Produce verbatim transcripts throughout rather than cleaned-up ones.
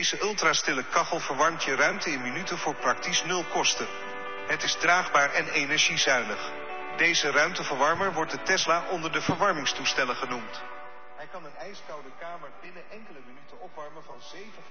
Deze ultrastille kachel verwarmt je ruimte in minuten voor praktisch nul kosten. Het is draagbaar en energiezuinig. Deze ruimteverwarmer wordt de Tesla onder de verwarmingstoestellen genoemd. Hij kan een ijskoude kamer binnen enkele minuten opwarmen van zeven...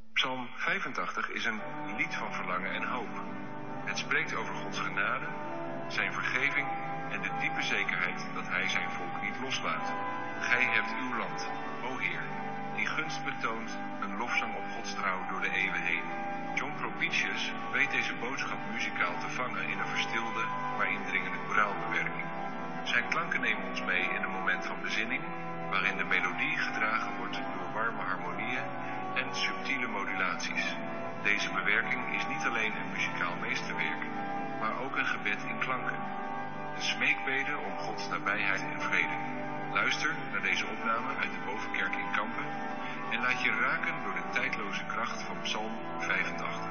vijfentachtig is een lied van verlangen en hoop. Het spreekt over Gods genade, zijn vergeving en de diepe zekerheid dat hij zijn volk niet loslaat. Gij hebt uw land, o Heer, die gunst betoont, een lofzang op Gods trouw door de eeuwen heen. John Propitius weet deze boodschap muzikaal te vangen in een verstilde, maar indringende koraalbewerking. Zijn klanken nemen ons mee in een moment van bezinning, waarin de melodie gedragen wordt door warme harmonieën en subtiele modulaties. Deze bewerking is niet alleen een muzikaal meesterwerk, maar ook een gebed in klanken. Een smeekbede om Gods nabijheid en vrede. Luister naar deze opname uit de Bovenkerk in Kampen en laat je raken door de tijdloze kracht van Psalm vijfentachtig.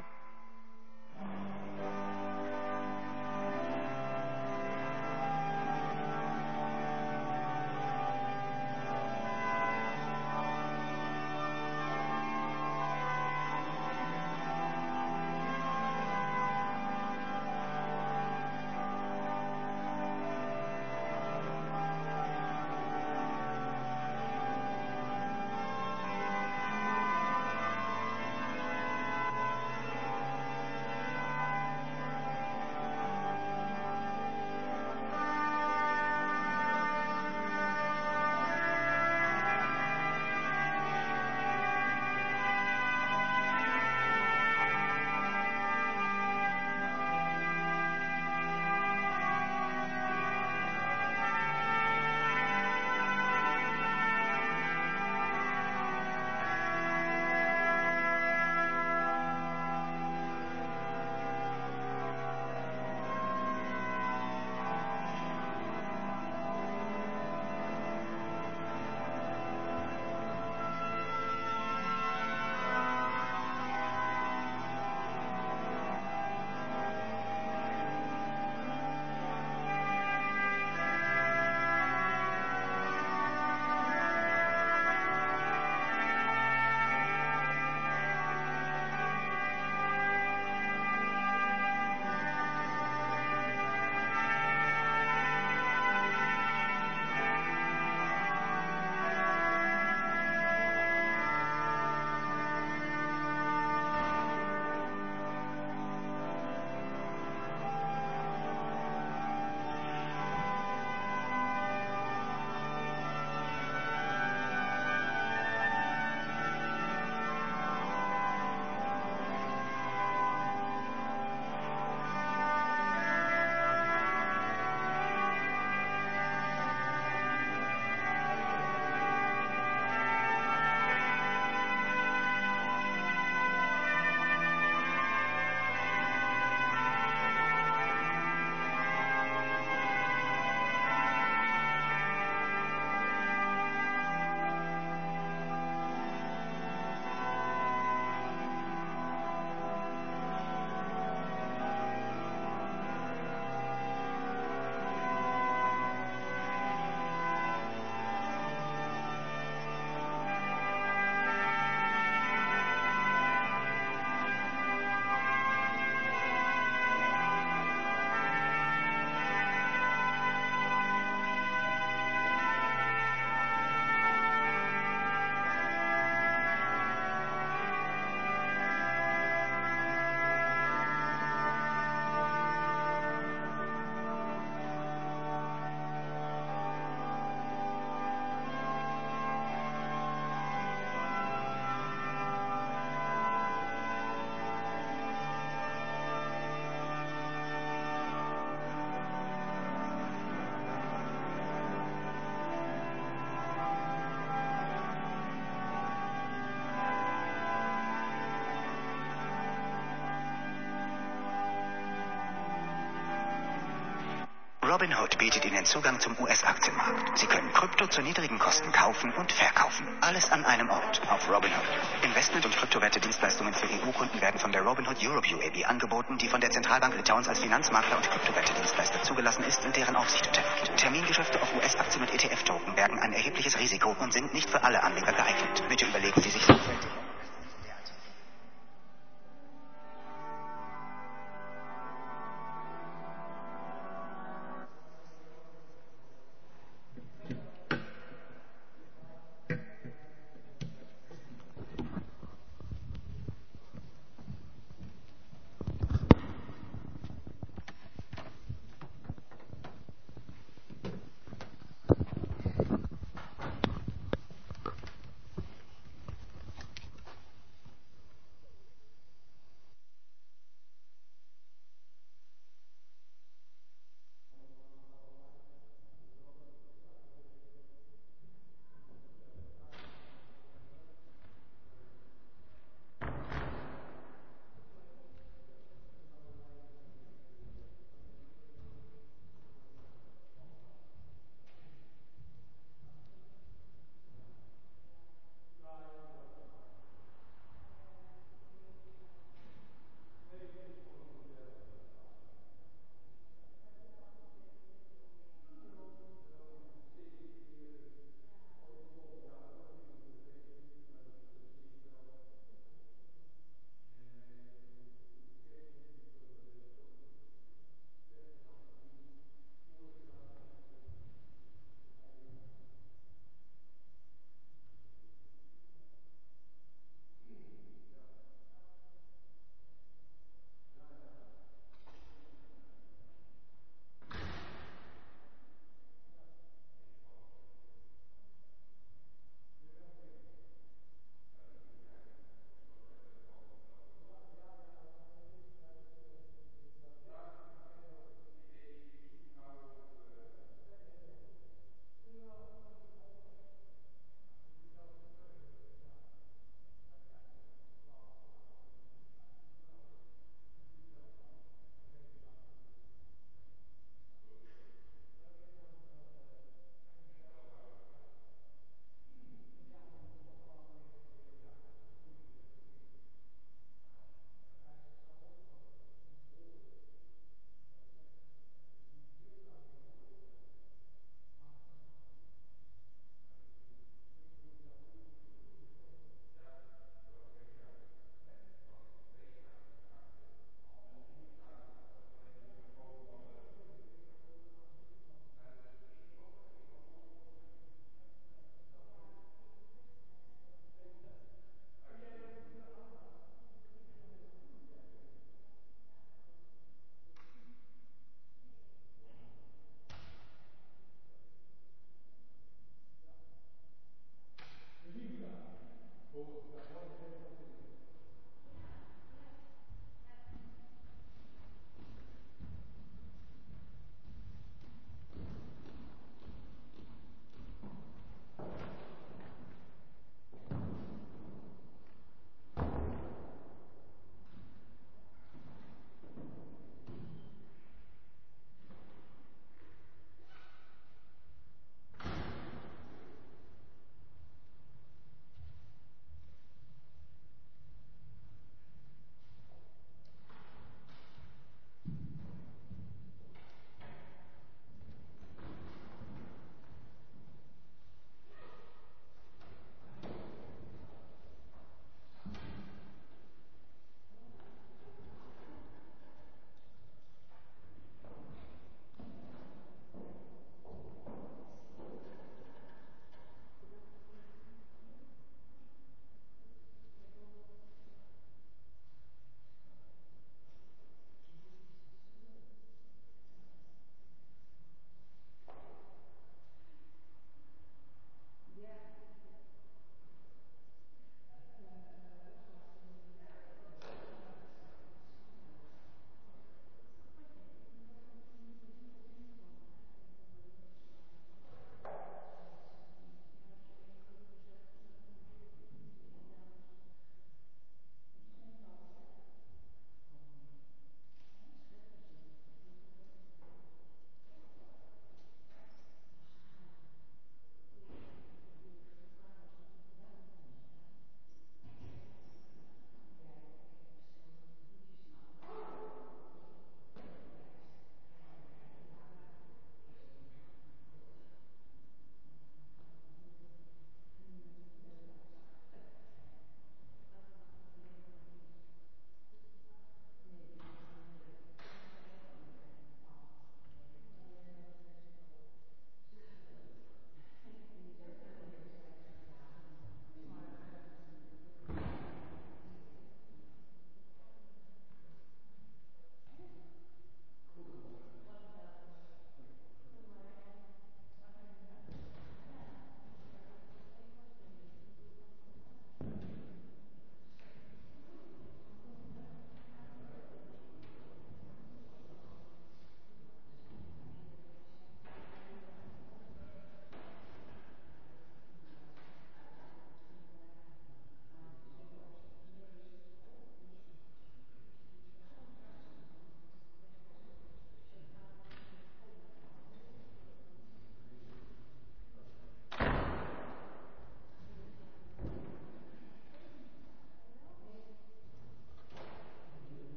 Robinhood bietet Ihnen Zugang zum U S-Aktienmarkt. Sie können Krypto zu niedrigen Kosten kaufen und verkaufen. Alles an einem Ort, auf Robinhood. Investment- und Kryptowerte-Dienstleistungen für E U-Kunden werden von der Robinhood Europe U A B angeboten, die von der Zentralbank Litauens als Finanzmakler und Kryptowerte-Dienstleister zugelassen ist und deren Aufsicht unterliegt. Termingeschäfte auf U S-Aktien und E T F-Token bergen ein erhebliches Risiko und sind nicht für alle Anleger geeignet. Bitte überlegen Sie sich sorgfältig.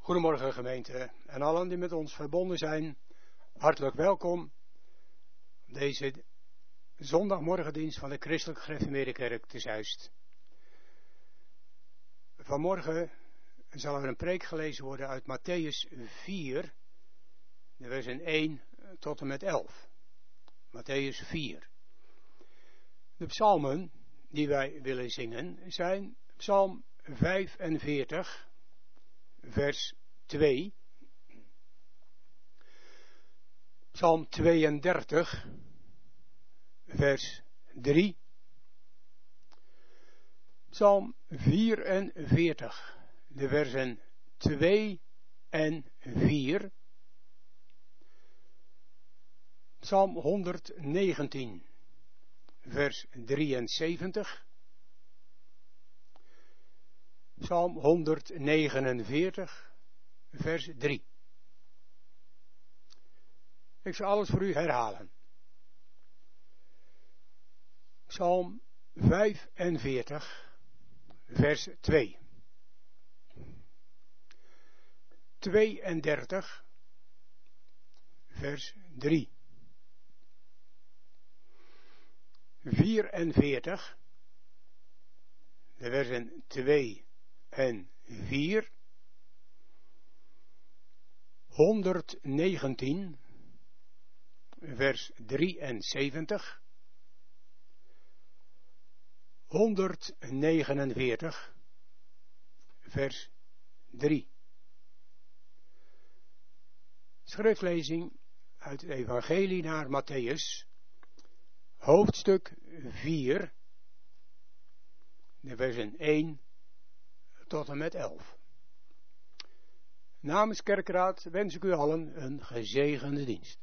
Goedemorgen gemeente en allen die met ons verbonden zijn. Hartelijk welkom op deze zondagmorgendienst van de Christelijk Gereformeerde Kerk te Zeist. Vanmorgen zal er een preek gelezen worden uit Mattheüs vier, de versen één tot en met elf. Mattheüs vier. De psalmen die wij willen zingen zijn psalm vijfenveertig, vers twee, psalm tweeëndertig, vers drie, psalm vierenveertig, de versen twee en vier, psalm honderdnegentien, vers drieënzeventig, psalm honderdnegenenveertig, vers drie. Ik zal alles voor u herhalen. Psalm vijfenveertig, vers twee. tweeëndertig, vers drie. vierenveertig, de versen twee en vier. honderdnegentien, vers drieënzeventig. honderdnegenenveertig, vers drie. Schriftlezing uit het Evangelie naar Mattheüs, hoofdstuk vier, de versen één tot en met elf. Namens Kerkraad wens ik u allen een gezegende dienst.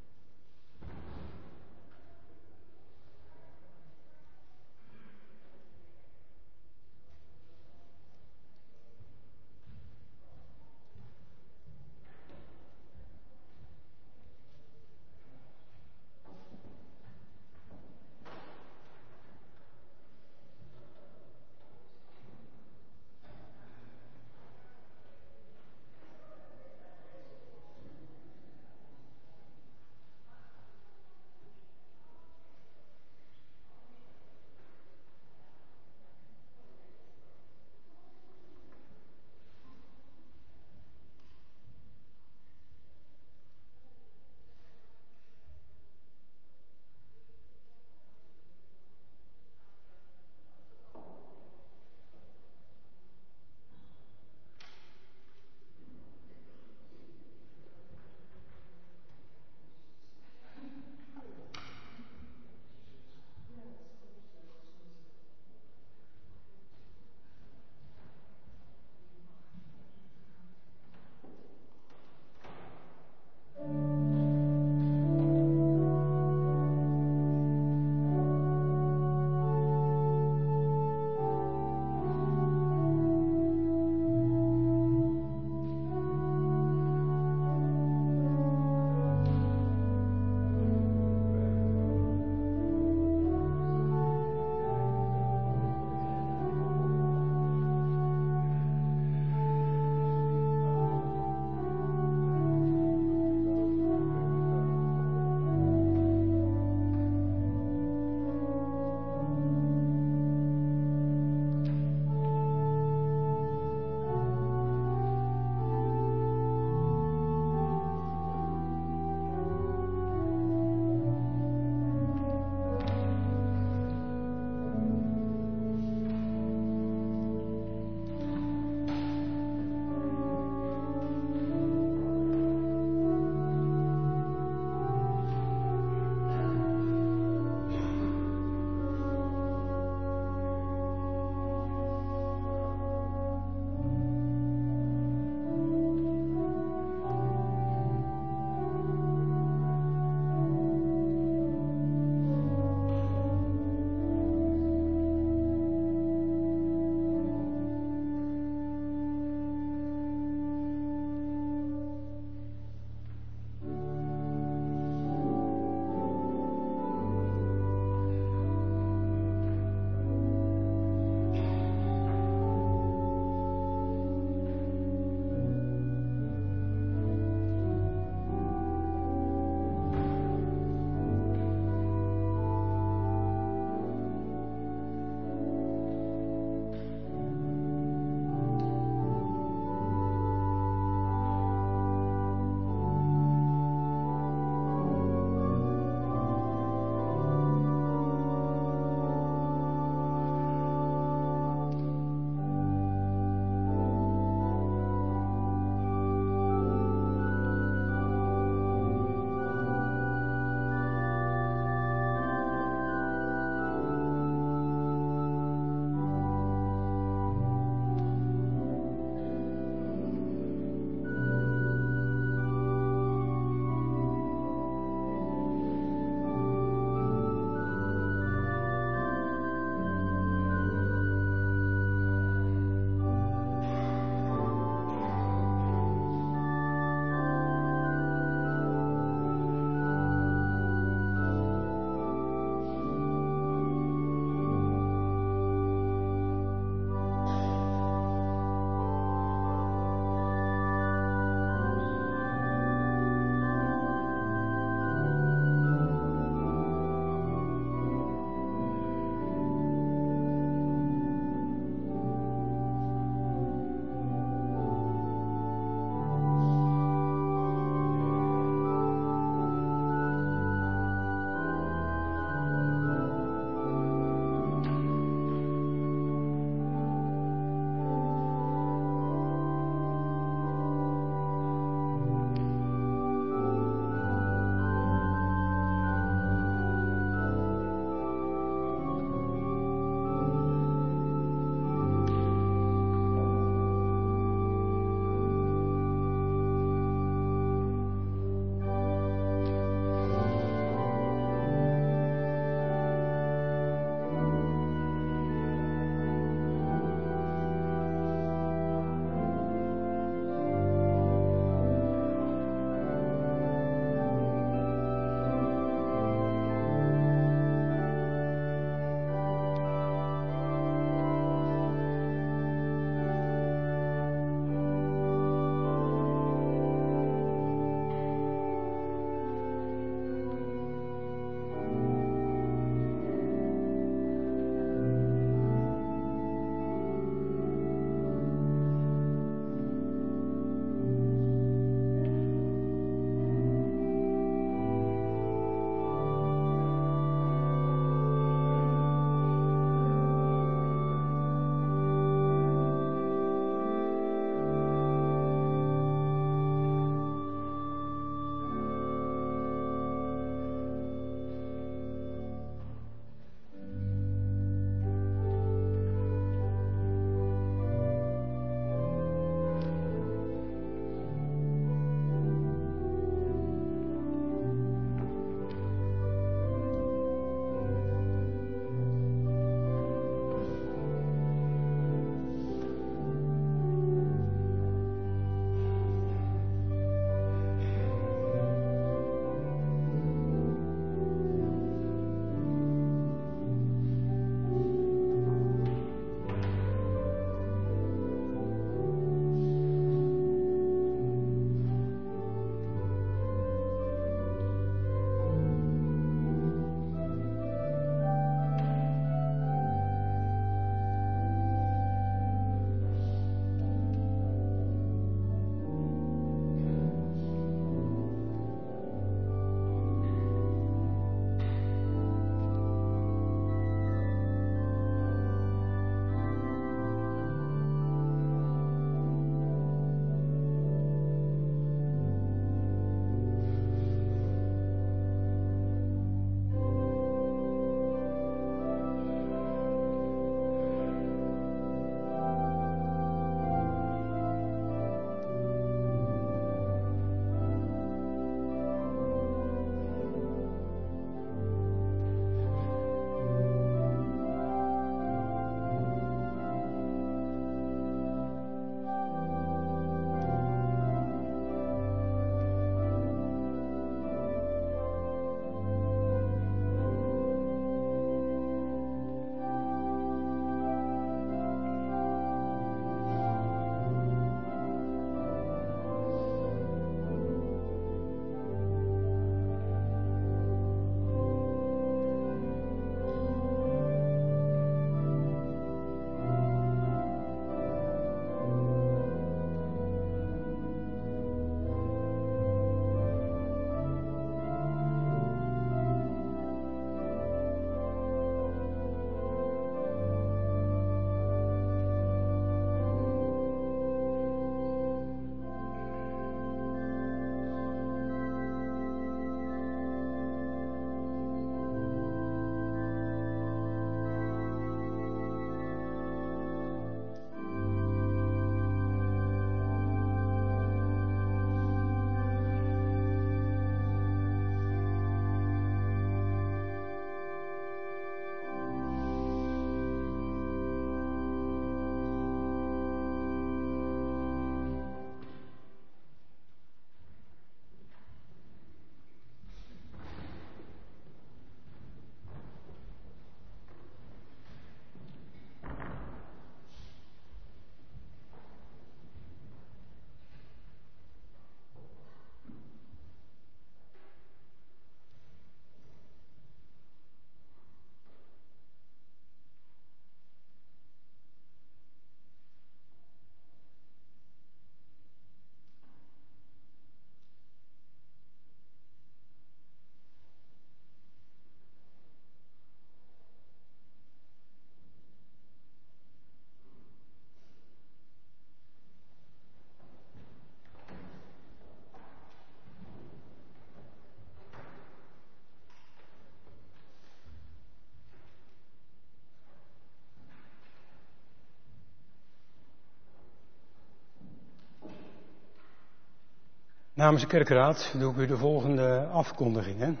Namens de kerkraad doe ik u de volgende afkondigingen.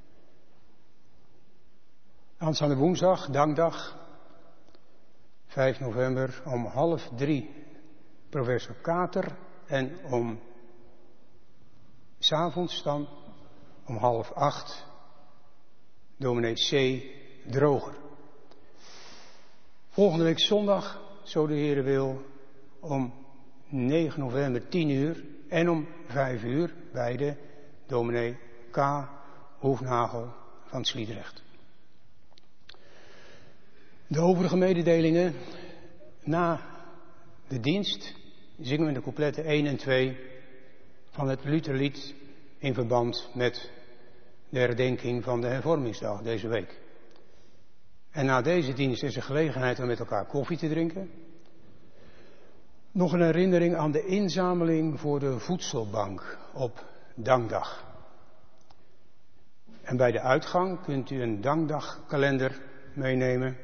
Aanstaande woensdag, dankdag, vijf november, om half drie professor Kater en om 's avonds dan om half acht dominee C. Droger. Volgende week zondag, zo de Heere wil, om negen november tien uur en om vijf uur bij de dominee K. Hoefnagel van Sliedrecht. De overige mededelingen. Na de dienst zingen we de coupletten één en twee van het Lutherlied in verband met de herdenking van de hervormingsdag deze week. En na deze dienst is er gelegenheid om met elkaar koffie te drinken. Nog een herinnering aan de inzameling voor de voedselbank op dankdag. En bij de uitgang kunt u een dankdagkalender meenemen.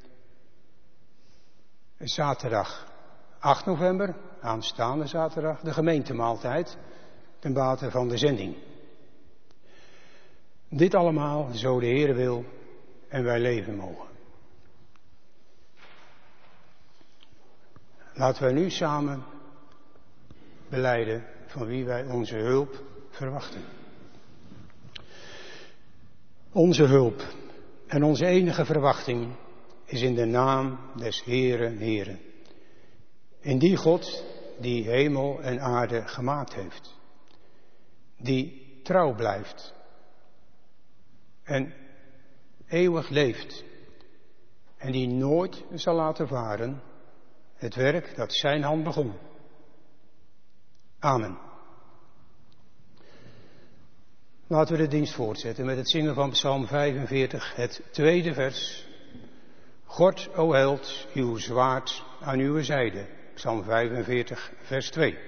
Zaterdag acht november, aanstaande zaterdag, de gemeentemaaltijd ten bate van de zending. Dit allemaal, zo de Heere wil en wij leven mogen. Laten wij nu samen belijden van wie wij onze hulp verwachten. Onze hulp en onze enige verwachting is in de naam des Heeren Heeren. In die God die hemel en aarde gemaakt heeft. Die trouw blijft. En eeuwig leeft. En die nooit zal laten varen het werk dat zijn hand begon. Amen. Laten we de dienst voortzetten met het zingen van Psalm vijfenveertig, het tweede vers. God, o held, uw zwaard aan uw zijde. Psalm vijfenveertig, vers twee.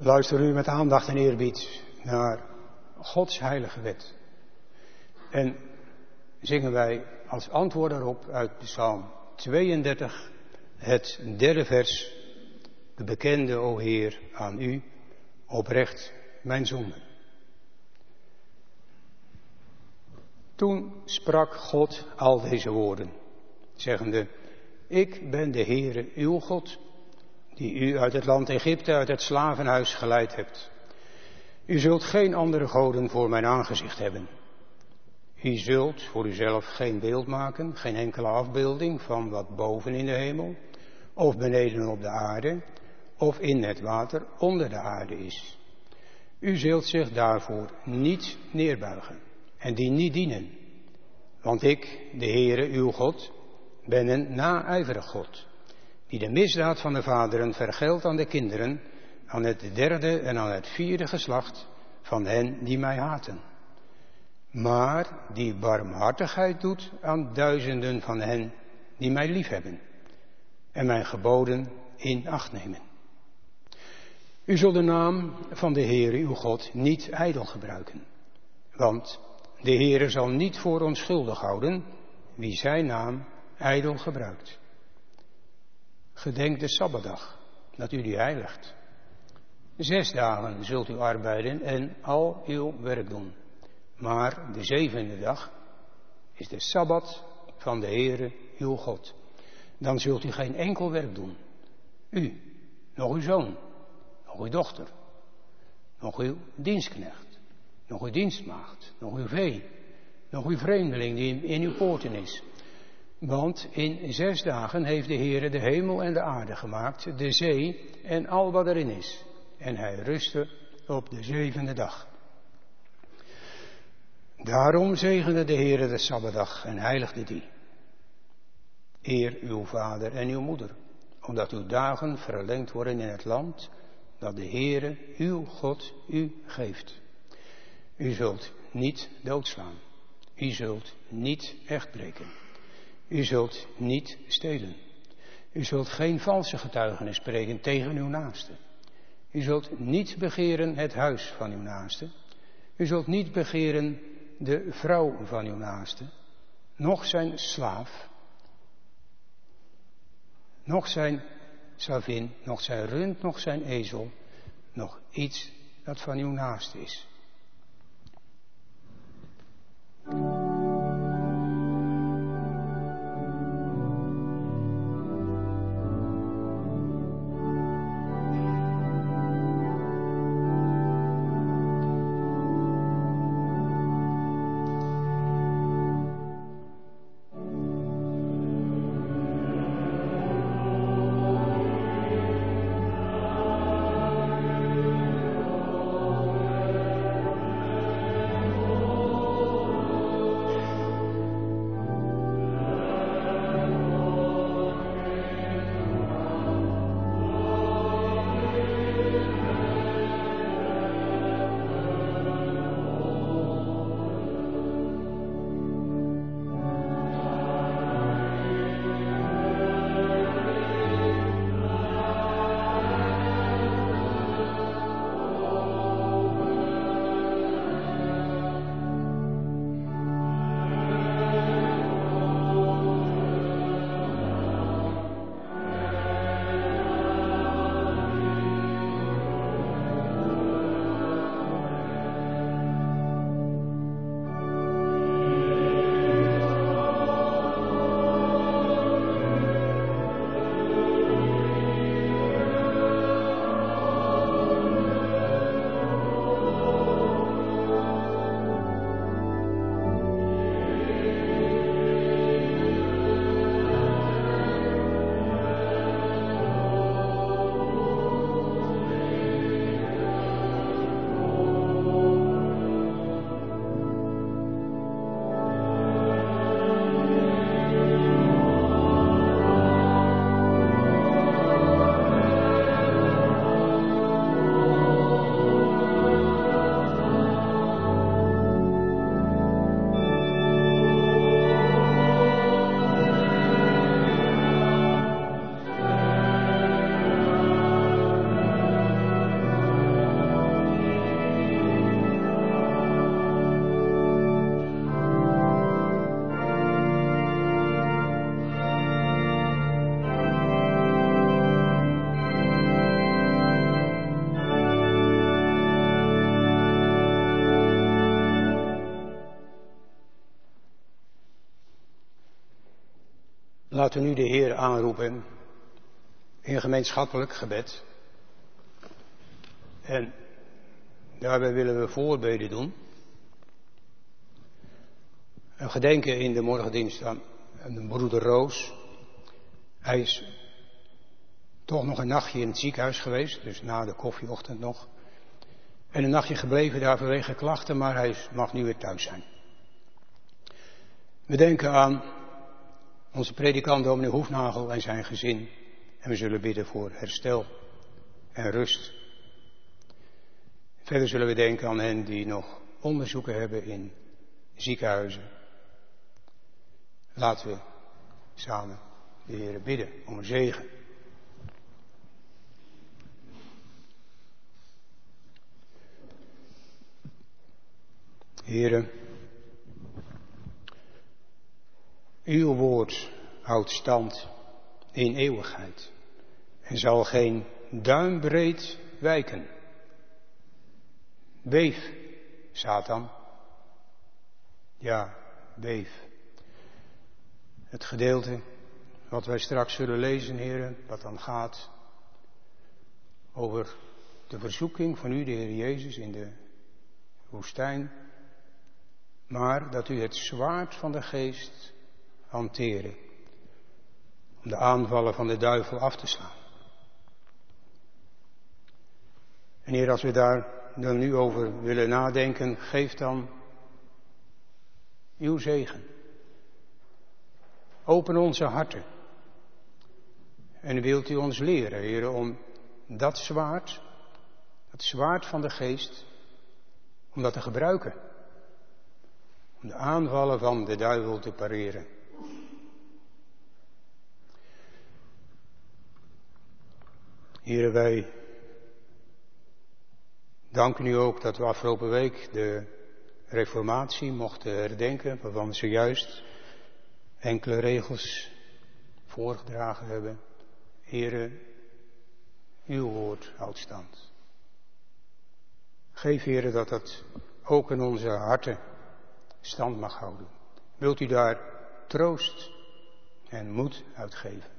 luister u met aandacht en eerbied naar Gods heilige wet. En zingen wij als antwoord daarop uit Psalm tweeëndertig, het derde vers, de bekende, o Heer, aan u, oprecht mijn zonden. Toen sprak God al deze woorden, zeggende, ik ben de Heere uw God, die u uit het land Egypte, uit het slavenhuis geleid hebt. U zult geen andere goden voor mijn aangezicht hebben. U zult voor uzelf geen beeld maken, geen enkele afbeelding van wat boven in de hemel, of beneden op de aarde, of in het water onder de aarde is. U zult zich daarvoor niet neerbuigen en die niet dienen. Want ik, de Heere uw God, ben een naijverig God, die de misdaad van de vaderen vergeldt aan de kinderen, aan het derde en aan het vierde geslacht van hen die mij haten. Maar die barmhartigheid doet aan duizenden van hen die mij liefhebben en mijn geboden in acht nemen. U zult de naam van de Heere uw God niet ijdel gebruiken, want de Heere zal niet voor onschuldig houden wie zijn naam ijdel gebruikt. Gedenk de Sabbatdag, dat u die heiligt. Zes dagen zult u arbeiden en al uw werk doen. Maar de zevende dag is de Sabbat van de Heere uw God. Dan zult u geen enkel werk doen. U, nog uw zoon, nog uw dochter, nog uw dienstknecht, nog uw dienstmaagd, nog uw vee, nog uw vreemdeling die in uw poorten is. Want in zes dagen heeft de Heere de hemel en de aarde gemaakt, de zee en al wat erin is. En hij rustte op de zevende dag. Daarom zegende de Heere de Sabbatdag en heiligde die. Eer uw vader en uw moeder, omdat uw dagen verlengd worden in het land dat de Heere uw God u geeft. U zult niet doodslaan. U zult niet echtbreken. U zult niet stelen. U zult geen valse getuigenis spreken tegen uw naaste. U zult niet begeren het huis van uw naaste. U zult niet begeren de vrouw van uw naaste, noch zijn slaaf, noch zijn slavin, noch zijn rund, noch zijn ezel, noch iets dat van uw naaste is. Laten we nu de Heer aanroepen in gemeenschappelijk gebed. En daarbij willen we voorbeden doen. Een gedenken in de morgendienst aan de broeder Roos. Hij is toch nog een nachtje in het ziekenhuis geweest, dus na de koffieochtend nog. En een nachtje gebleven daar vanwege klachten, maar hij mag nu weer thuis zijn. We denken aan onze predikant dominee Hoefnagel en zijn gezin. En we zullen bidden voor herstel en rust. Verder zullen we denken aan hen die nog onderzoeken hebben in ziekenhuizen. Laten we samen de Heer bidden om een zegen. Heere, uw woord houdt stand in eeuwigheid en zal geen duimbreed wijken. Beef, Satan. Ja, beef. Het gedeelte wat wij straks zullen lezen, heren, wat dan gaat over de verzoeking van u, de Heer Jezus, in de woestijn, maar dat u het zwaard van de geest hanteren, om de aanvallen van de duivel af te slaan. En Heer, als we daar dan nu over willen nadenken, geef dan uw zegen. Open onze harten. En wilt u ons leren, Heer, om dat zwaard, het zwaard van de geest, om dat te gebruiken. Om de aanvallen van de duivel te pareren. Heer, wij danken u ook dat we afgelopen week de reformatie mochten herdenken, waarvan we zojuist enkele regels voorgedragen hebben. Heere, uw woord houdt stand. Geef, Heere, dat dat ook in onze harten stand mag houden. Wilt u daar troost en moed uitgeven?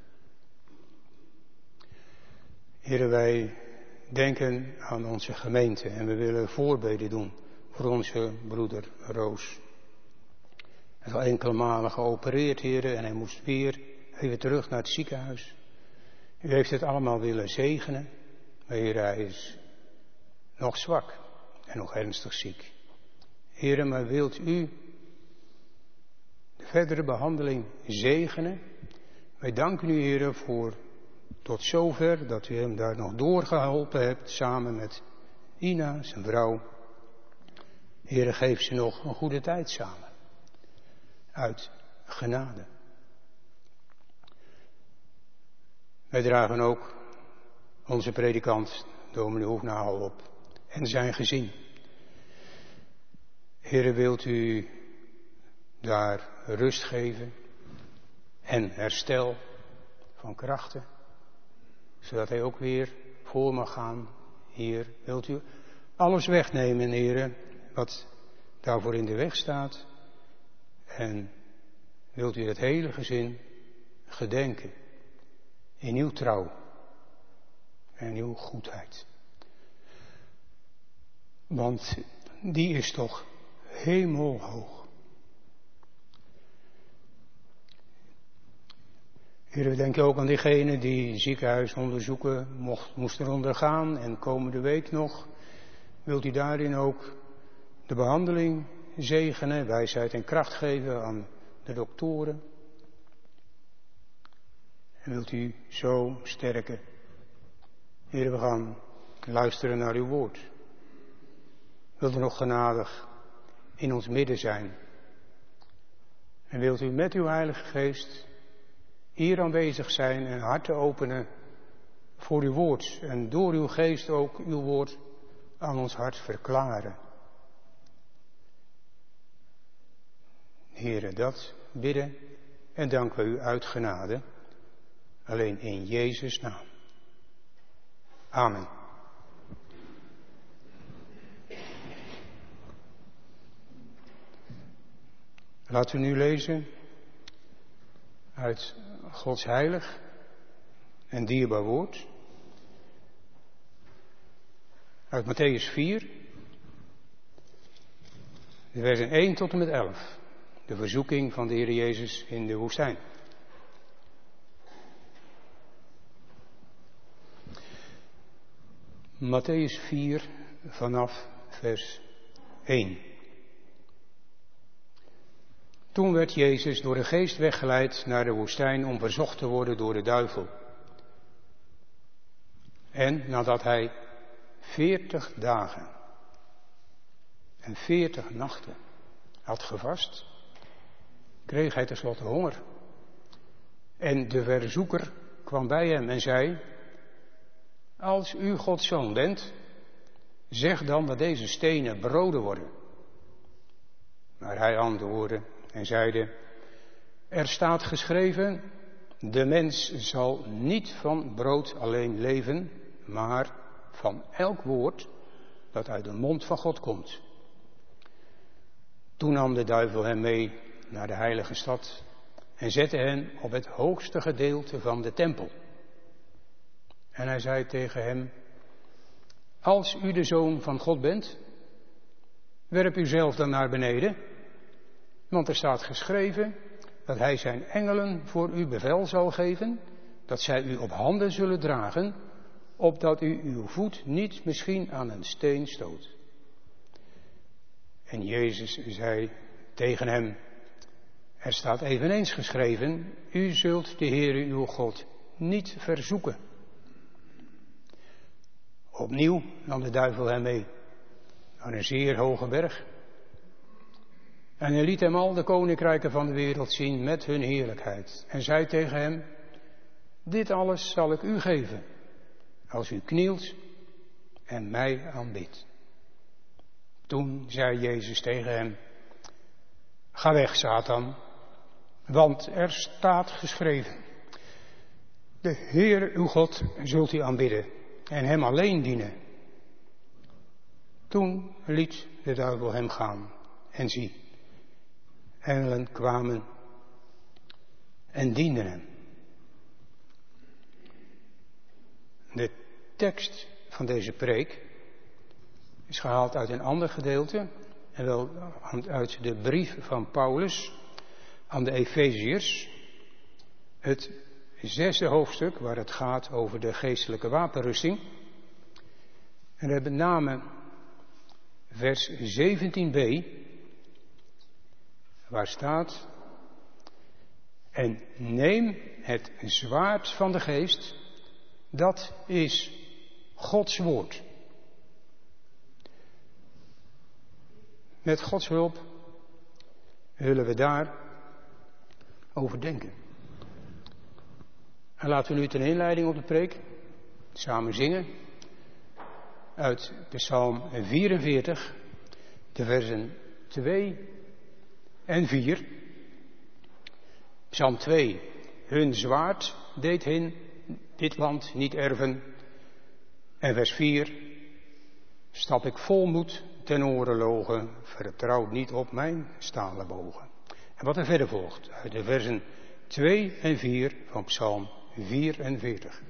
Heere, wij denken aan onze gemeente en we willen voorbeden doen voor onze broeder Roos. Hij is al enkele malen geopereerd, Heere, en hij moest weer even terug naar het ziekenhuis. U heeft het allemaal willen zegenen, maar Heere, hij is nog zwak en nog ernstig ziek. Heere, maar wilt u de verdere behandeling zegenen? Wij danken u, Heere, voor tot zover dat u hem daar nog doorgeholpen hebt, samen met Ina, zijn vrouw. Heere, geef ze nog een goede tijd samen. Uit genade. Wij dragen ook onze predikant, dominee Hoefnagel, op en zijn gezin. Heere, wilt u daar rust geven en herstel van krachten, zodat hij ook weer voor mag gaan. Heer, wilt u alles wegnemen, Heere, wat daarvoor in de weg staat. En wilt u het hele gezin gedenken in uw trouw en uw goedheid. Want die is toch hemelhoog. Heer, we denken ook aan diegenen die ziekenhuisonderzoeken mocht, moesten ondergaan en komende week nog. Wilt u daarin ook de behandeling zegenen, wijsheid en kracht geven aan de doktoren? En wilt u zo sterken? Heer, we gaan luisteren naar uw woord. Wilt u nog genadig in ons midden zijn? En wilt u met uw Heilige Geest hier aanwezig zijn en harten openen voor uw woord. En door uw geest ook uw woord aan ons hart verklaren. Heere, dat bidden en danken we u uit genade. Alleen in Jezus' naam. Amen. Laten we nu lezen uit Gods heilig en dierbaar woord. Uit Matthäus vier, de versen één tot en met elf. De verzoeking van de Heer Jezus in de woestijn. Matthäus vier vanaf vers één. Toen werd Jezus door de geest weggeleid naar de woestijn om verzocht te worden door de duivel. En nadat hij veertig dagen en veertig nachten had gevast, kreeg hij tenslotte honger. En de verzoeker kwam bij hem en zei: als u Gods zoon bent, zeg dan dat deze stenen broden worden. Maar hij antwoordde en zeide: er staat geschreven, de mens zal niet van brood alleen leven, maar van elk woord dat uit de mond van God komt. Toen nam de duivel hem mee naar de heilige stad en zette hem op het hoogste gedeelte van de tempel. En hij zei tegen hem: als u de zoon van God bent, werp u zelf dan naar beneden, want er staat geschreven dat hij zijn engelen voor u bevel zal geven, dat zij u op handen zullen dragen, opdat u uw voet niet misschien aan een steen stoot. En Jezus zei tegen hem: er staat eveneens geschreven, u zult de Heere uw God niet verzoeken. Opnieuw nam de duivel hem mee naar een zeer hoge berg. En hij liet hem al de koninkrijken van de wereld zien met hun heerlijkheid. En zei tegen hem: dit alles zal ik u geven, als u knielt en mij aanbidt. Toen zei Jezus tegen hem: ga weg, Satan, want er staat geschreven, de Heer uw God zult u aanbidden en hem alleen dienen. Toen liet de duivel hem gaan en zie, engelen kwamen en dienden hem. De tekst van deze preek is gehaald uit een ander gedeelte, en wel uit de brief van Paulus aan de Efeziërs, het zesde hoofdstuk waar het gaat over de geestelijke wapenrusting. En we hebben met name vers zeventien b, waar staat: en neem het zwaard van de geest, dat is Gods woord. Met Gods hulp willen we daar over denken. En laten we nu ten inleiding op de preek samen zingen uit Psalm vierenveertig, de versen twee en vier. Psalm twee. Hun zwaard deed hen dit land niet erven. En vers vier. Stap ik vol moed ten oorlogen, vertrouw niet op mijn stalen bogen. En wat er verder volgt uit de versen twee en vier van Psalm vierenveertig.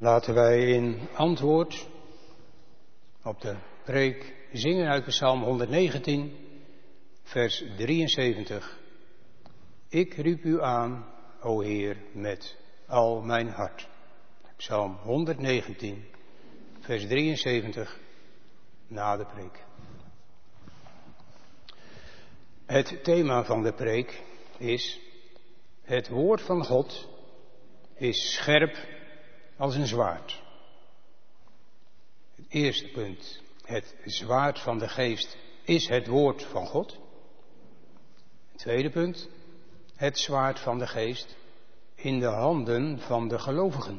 Laten wij in antwoord op de preek zingen uit Psalm honderdnegentien, vers drieënzeventig. Ik riep u aan, o Heer, met al mijn hart. Psalm honderdnegentien, vers drieënzeventig, na de preek. Het thema van de preek is: het woord van God is scherp als een zwaard. Het eerste punt, het zwaard van de geest is het woord van God. Het tweede punt, het zwaard van de geest in de handen van de gelovigen.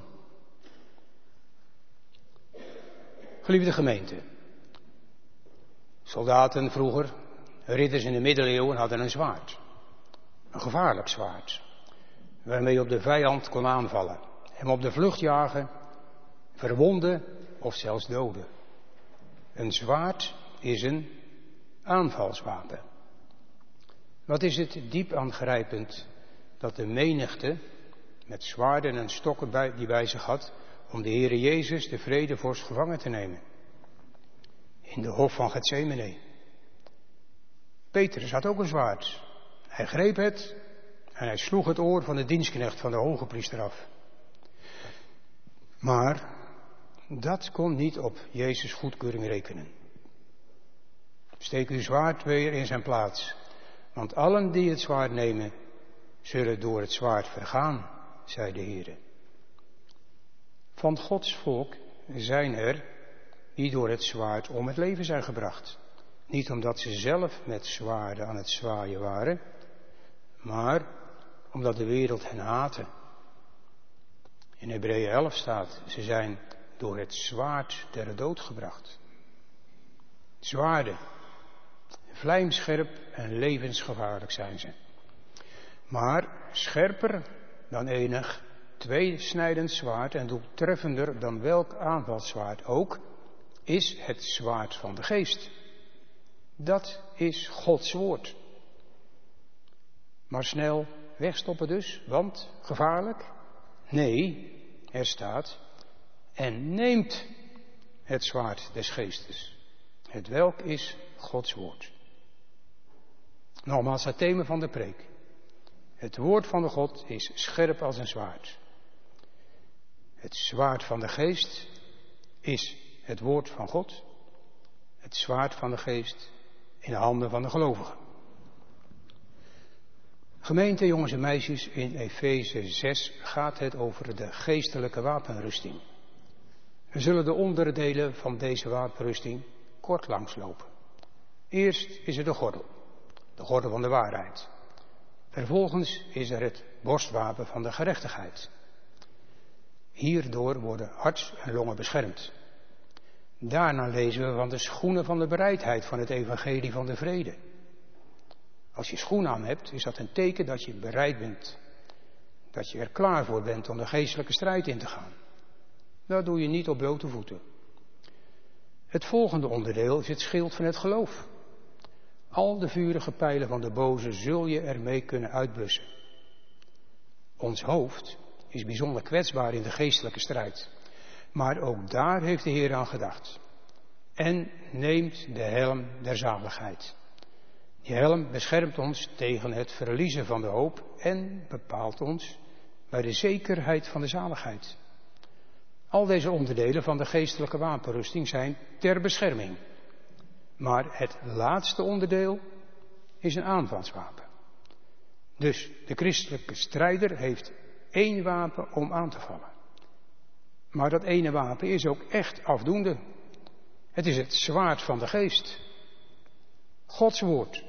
Geliefde gemeente, soldaten vroeger, ridders in de middeleeuwen hadden een zwaard. Een gevaarlijk zwaard, waarmee je op de vijand kon aanvallen, hem op de vlucht jagen, verwonden of zelfs doden. Een zwaard is een aanvalswapen. Wat is het diep aangrijpend dat de menigte met zwaarden en stokken bij, die bij zich had, om de Heere Jezus, de vredevorst, gevangen te nemen. In de hof van Getsemane. Petrus had ook een zwaard. Hij greep het en hij sloeg het oor van de dienstknecht van de hogepriester af. Maar dat kon niet op Jezus' goedkeuring rekenen. Steek uw zwaard weer in zijn plaats, want allen die het zwaard nemen, zullen door het zwaard vergaan, zei de Heere. Van Gods volk zijn er die door het zwaard om het leven zijn gebracht. Niet omdat ze zelf met zwaarden aan het zwaaien waren, maar omdat de wereld hen haatte. In Hebreeën elf staat, ze zijn door het zwaard ter dood gebracht. Zwaarden, vlijmscherp en levensgevaarlijk zijn ze. Maar scherper dan enig tweesnijdend zwaard en doeltreffender dan welk aanvalszwaard ook, is het zwaard van de geest. Dat is Gods woord. Maar snel wegstoppen dus, want gevaarlijk? Nee, er staat, en neemt het zwaard des geestes. Het welk is Gods woord. Nogmaals het thema van de preek. Het woord van de God is scherp als een zwaard. Het zwaard van de geest is het woord van God. Het zwaard van de geest in de handen van de gelovigen. Gemeente, jongens en meisjes, in Efeze zes gaat het over de geestelijke wapenrusting. We zullen de onderdelen van deze wapenrusting kort langslopen. Eerst is er de gordel, de gordel van de waarheid. Vervolgens is er het borstwapen van de gerechtigheid. Hierdoor worden hart en longen beschermd. Daarna lezen we van de schoenen van de bereidheid van het evangelie van de vrede. Als je schoenen aan hebt, is dat een teken dat je bereid bent. Dat je er klaar voor bent om de geestelijke strijd in te gaan. Dat doe je niet op blote voeten. Het volgende onderdeel is het schild van het geloof. Al de vurige pijlen van de boze zul je ermee kunnen uitblussen. Ons hoofd is bijzonder kwetsbaar in de geestelijke strijd. Maar ook daar heeft de Heer aan gedacht. En neemt de helm der zaligheid. Die helm beschermt ons tegen het verliezen van de hoop en bepaalt ons bij de zekerheid van de zaligheid. Al deze onderdelen van de geestelijke wapenrusting zijn ter bescherming. Maar het laatste onderdeel is een aanvalswapen. Dus de christelijke strijder heeft één wapen om aan te vallen. Maar dat ene wapen is ook echt afdoende. Het is het zwaard van de geest. Gods woord.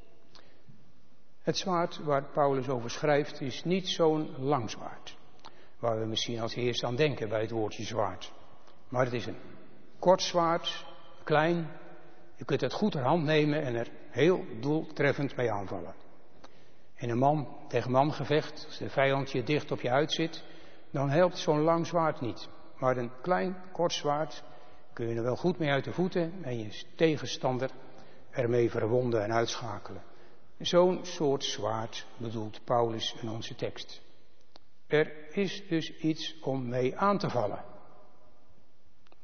Het zwaard waar Paulus over schrijft is niet zo'n lang zwaard. Waar we misschien als eerste aan denken bij het woordje zwaard. Maar het is een kort zwaard, klein. Je kunt het goed ter hand nemen en er heel doeltreffend mee aanvallen. In een man tegen man gevecht, als de vijand je dicht op je huid zit, dan helpt zo'n lang zwaard niet. Maar een klein kort zwaard kun je er wel goed mee uit de voeten en je tegenstander ermee verwonden en uitschakelen. Zo'n soort zwaard bedoelt Paulus in onze tekst. Er is dus iets om mee aan te vallen.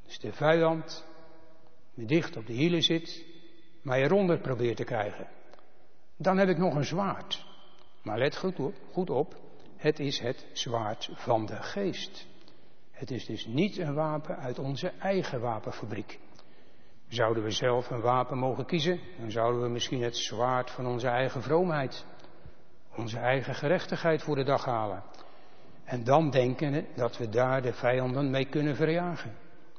Dus de vijand me dicht op de hielen zit, maar eronder probeert te krijgen. Dan heb ik nog een zwaard. Maar let goed op, goed op, het is het zwaard van de geest. Het is dus niet een wapen uit onze eigen wapenfabriek. Zouden we zelf een wapen mogen kiezen, dan zouden we misschien het zwaard van onze eigen vroomheid, onze eigen gerechtigheid voor de dag halen. En dan denken dat we daar de vijanden mee kunnen verjagen.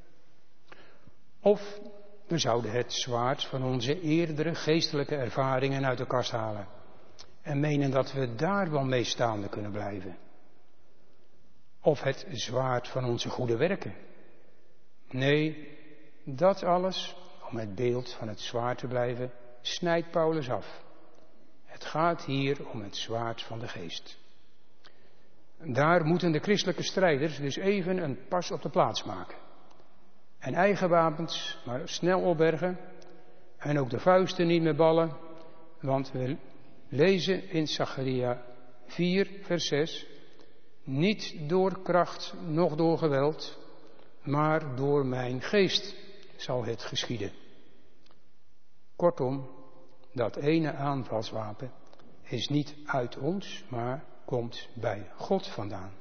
Of we zouden het zwaard van onze eerdere geestelijke ervaringen uit de kast halen. En menen dat we daar wel mee staande kunnen blijven. Of het zwaard van onze goede werken. Nee, dat alles, om het beeld van het zwaard te blijven, snijdt Paulus af. Het gaat hier om het zwaard van de geest. Daar moeten de christelijke strijders dus even een pas op de plaats maken. En eigen wapens maar snel opbergen. En ook de vuisten niet meer ballen. Want we lezen in Zacharia vier vers zes. Niet door kracht, noch door geweld, maar door mijn geest zal het geschieden. Kortom, dat ene aanvalswapen is niet uit ons, maar komt bij God vandaan.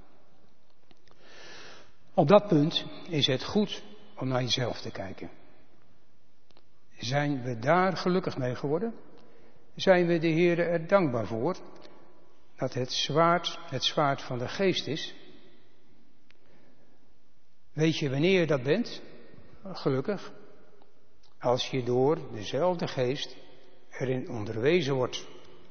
Op dat punt is het goed om naar jezelf te kijken. Zijn we daar gelukkig mee geworden? Zijn we de Heere er dankbaar voor dat het zwaard het zwaard van de geest is? Weet je wanneer je dat bent? Gelukkig. Als je door dezelfde geest erin onderwezen wordt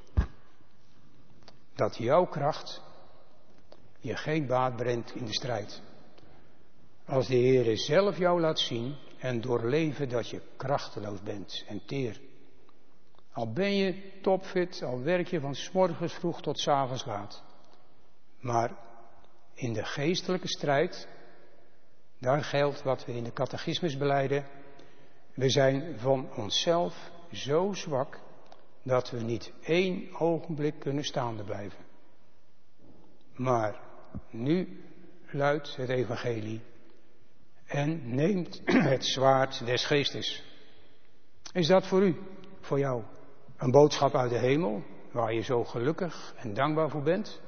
dat jouw kracht je geen baat brengt in de strijd. Als de Heere zelf jou laat zien en doorleven dat je krachteloos bent en teer. Al ben je topfit, al werk je van 's morgens vroeg tot 's avonds laat. Maar in de geestelijke strijd, daar geldt wat we in de catechismus belijden. We zijn van onszelf zo zwak dat we niet één ogenblik kunnen staande blijven. Maar nu luidt het evangelie en neemt het zwaard des geestes. Is dat voor u, voor jou, een boodschap uit de hemel, waar je zo gelukkig en dankbaar voor bent?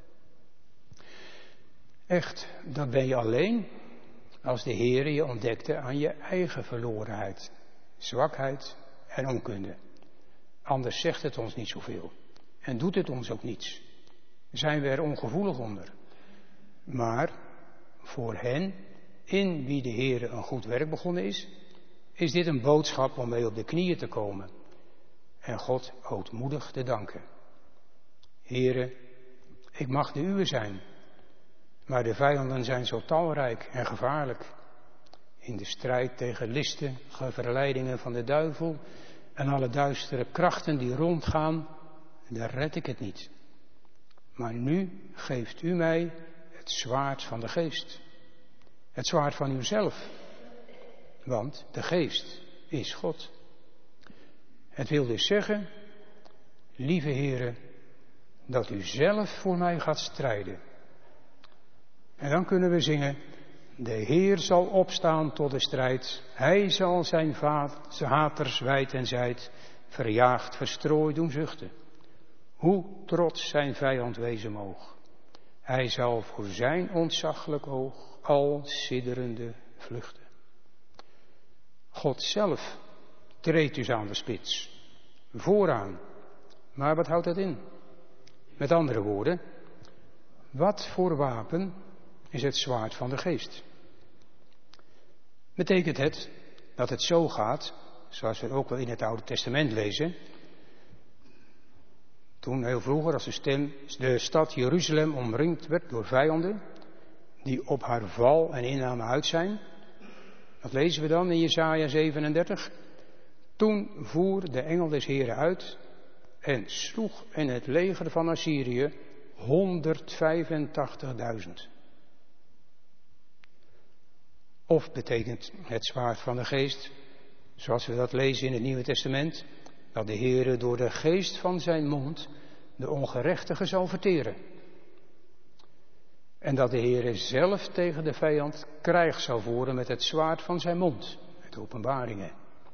Echt, dat ben je alleen als de Heere je ontdekte aan je eigen verlorenheid, zwakheid en onkunde. Anders zegt het ons niet zoveel en doet het ons ook niets. Zijn we er ongevoelig onder. Maar voor hen, in wie de Heere een goed werk begonnen is, is dit een boodschap om mee op de knieën te komen en God ootmoedig te danken. Heere, ik mag de uwe zijn, maar de vijanden zijn zo talrijk en gevaarlijk. In de strijd tegen listige verleidingen van de duivel en alle duistere krachten die rondgaan, daar red ik het niet. Maar nu geeft u mij het zwaard van de geest. Het zwaard van uzelf. Want de geest is God. Het wil dus zeggen, lieve Heere, dat u zelf voor mij gaat strijden. En dan kunnen we zingen, de Heer zal opstaan tot de strijd. Hij zal zijn, vaat, zijn haters wijd en zijd, verjaagd, verstrooid doen zuchten. Hoe trots zijn vijand wezen moog. Hij zal voor zijn ontzaglijk oog al sidderende vluchten. God zelf treedt dus aan de spits. Vooraan. Maar wat houdt dat in? Met andere woorden, wat voor wapen is het zwaard van de geest? Betekent het dat het zo gaat, zoals we ook wel in het Oude Testament lezen. Toen heel vroeger, als de, stem, de stad Jeruzalem omringd werd door vijanden, die op haar val en inname uit zijn. Dat lezen we dan in Jesaja zevenendertig. Toen voer de engel des Heren uit en sloeg in het leger van Assyrië honderdvijfentachtigduizend. Of betekent het zwaard van de geest, zoals we dat lezen in het Nieuwe Testament, dat de Heere door de geest van zijn mond de ongerechtige zal verteren. En dat de Heere zelf tegen de vijand krijg zou voeren met het zwaard van zijn mond. Met openbaringen.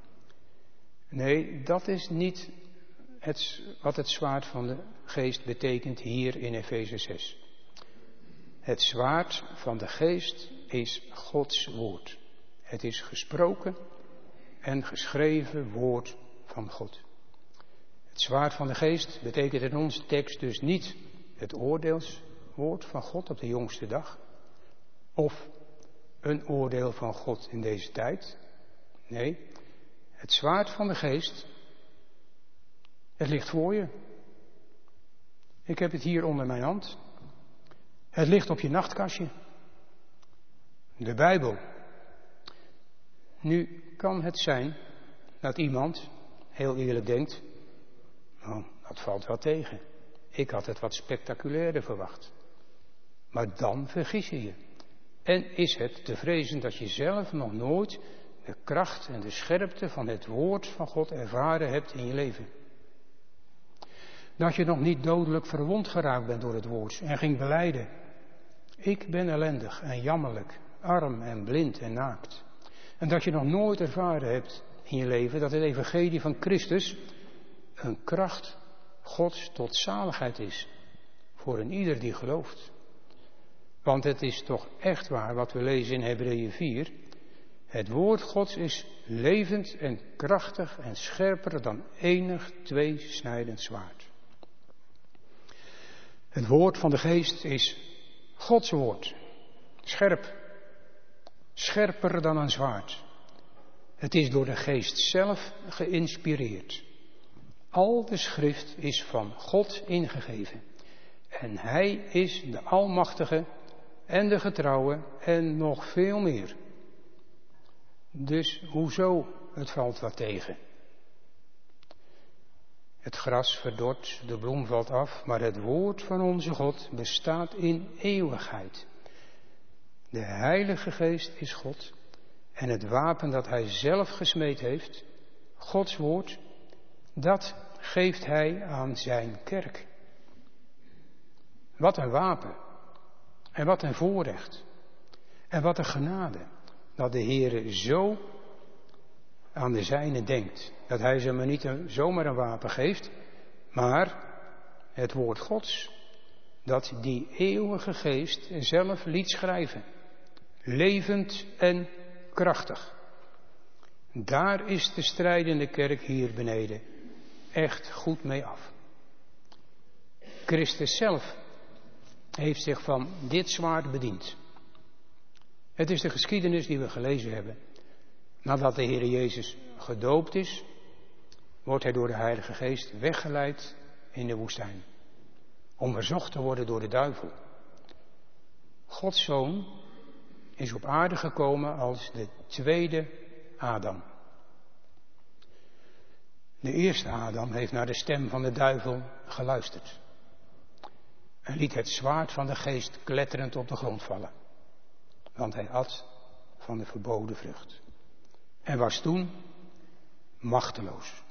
Nee, dat is niet het, wat het zwaard van de geest betekent hier in Efeze zes. Het zwaard van de geest is Gods woord. Het is gesproken en geschreven woord van God. Het zwaard van de geest betekent in onze tekst dus niet het oordeelswoord van God op de jongste dag. Of een oordeel van God in deze tijd. Nee, het zwaard van de geest, het ligt voor je. Ik heb het hier onder mijn hand. Het ligt op je nachtkastje. De Bijbel. Nu kan het zijn dat iemand heel eerlijk denkt, nou, dat valt wel tegen. Ik had het wat spectaculairder verwacht. Maar dan vergis je je. En is het te vrezen dat je zelf nog nooit de kracht en de scherpte van het woord van God ervaren hebt in je leven. Dat je nog niet dodelijk verwond geraakt bent door het woord en ging belijden. Ik ben ellendig en jammerlijk, arm en blind en naakt. En dat je nog nooit ervaren hebt in je leven dat het evangelie van Christus een kracht Gods tot zaligheid is voor een ieder die gelooft. Want het is toch echt waar wat we lezen in Hebreeën vier. Het woord Gods is levend en krachtig en scherper dan enig tweesnijdend zwaard. Het woord van de geest is Gods woord. Scherp. Scherper dan een zwaard. Het is door de geest zelf geïnspireerd. Al de schrift is van God ingegeven. En hij is de almachtige en de getrouwe en nog veel meer. Dus hoezo het valt wat tegen? Het gras verdort, de bloem valt af, maar het woord van onze God bestaat in eeuwigheid. De Heilige Geest is God en het wapen dat hij zelf gesmeed heeft, Gods woord, dat geeft hij aan zijn kerk. Wat een wapen en wat een voorrecht en wat een genade dat de Heere zo aan de zijnen denkt. Dat hij ze maar niet een, zomaar een wapen geeft, maar het woord Gods, dat die eeuwige geest zelf liet schrijven. Levend en krachtig. Daar is de strijdende kerk hier beneden echt goed mee af. Christus zelf heeft zich van dit zwaard bediend. Het is de geschiedenis die we gelezen hebben. Nadat de Heer Jezus gedoopt is, wordt hij door de Heilige Geest weggeleid in de woestijn. Om verzocht te worden door de duivel. Gods Zoon is op aarde gekomen als de tweede Adam. De eerste Adam heeft naar de stem van de duivel geluisterd. En liet het zwaard van de geest kletterend op de grond vallen. Want hij at van de verboden vrucht. En was toen machteloos.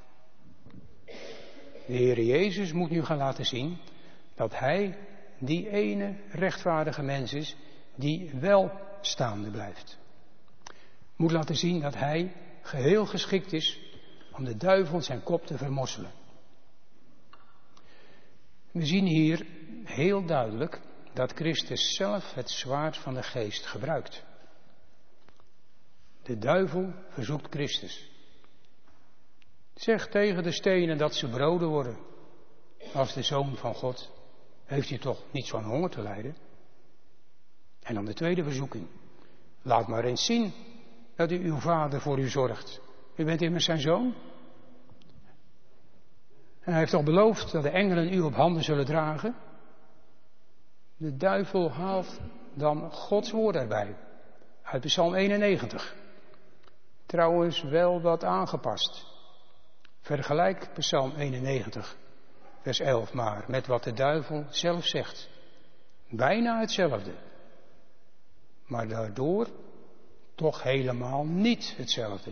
De Heer Jezus moet nu gaan laten zien dat hij die ene rechtvaardige mens is die wel staande blijft. Moet laten zien dat hij geheel geschikt is om de duivel zijn kop te vermorselen. We zien hier heel duidelijk dat Christus zelf het zwaard van de geest gebruikt. De duivel verzoekt Christus. Zeg tegen de stenen dat ze broden worden. Als de Zoon van God heeft u toch niets van honger te lijden. En dan de tweede verzoeking. Laat maar eens zien dat u uw vader voor u zorgt. U bent immers zijn zoon. En hij heeft al beloofd dat de engelen u op handen zullen dragen. De duivel haalt dan Gods woord erbij. Uit Psalm eenennegentig. Trouwens wel wat aangepast. Vergelijk Psalm eenennegentig, vers elf maar, met wat de duivel zelf zegt. Bijna hetzelfde. Maar daardoor toch helemaal niet hetzelfde.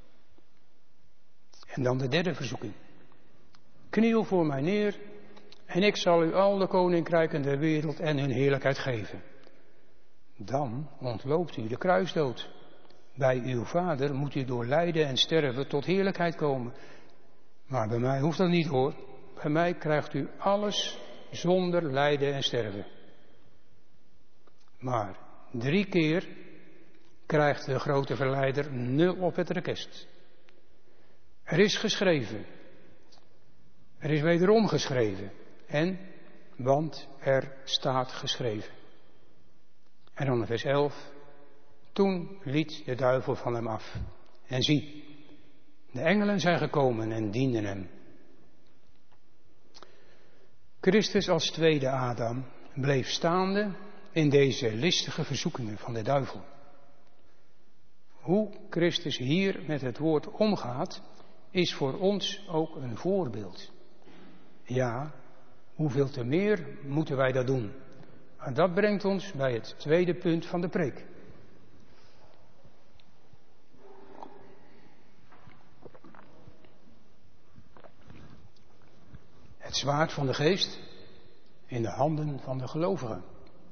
En dan de derde verzoeking. Kniel voor mij neer en ik zal u al de koninkrijken der wereld en hun heerlijkheid geven. dan ontloopt u de kruisdood. Bij uw vader moet u door lijden en sterven tot heerlijkheid komen. Maar bij mij hoeft dat niet hoor. Bij mij krijgt u alles zonder lijden en sterven. Maar drie keer krijgt de grote verleider nul op het rekest. Er is geschreven. Er is wederom geschreven. En, want er staat geschreven. En dan in vers elf. Toen liet de duivel van hem af. En zie, de engelen zijn gekomen en dienden hem. Christus als tweede Adam bleef staande in deze listige verzoekingen van de duivel. Hoe Christus hier met het woord omgaat, is voor ons ook een voorbeeld. Ja, hoeveel te meer moeten wij dat doen? En dat brengt ons bij het tweede punt van de preek. Het zwaard van de geest in de handen van de gelovigen.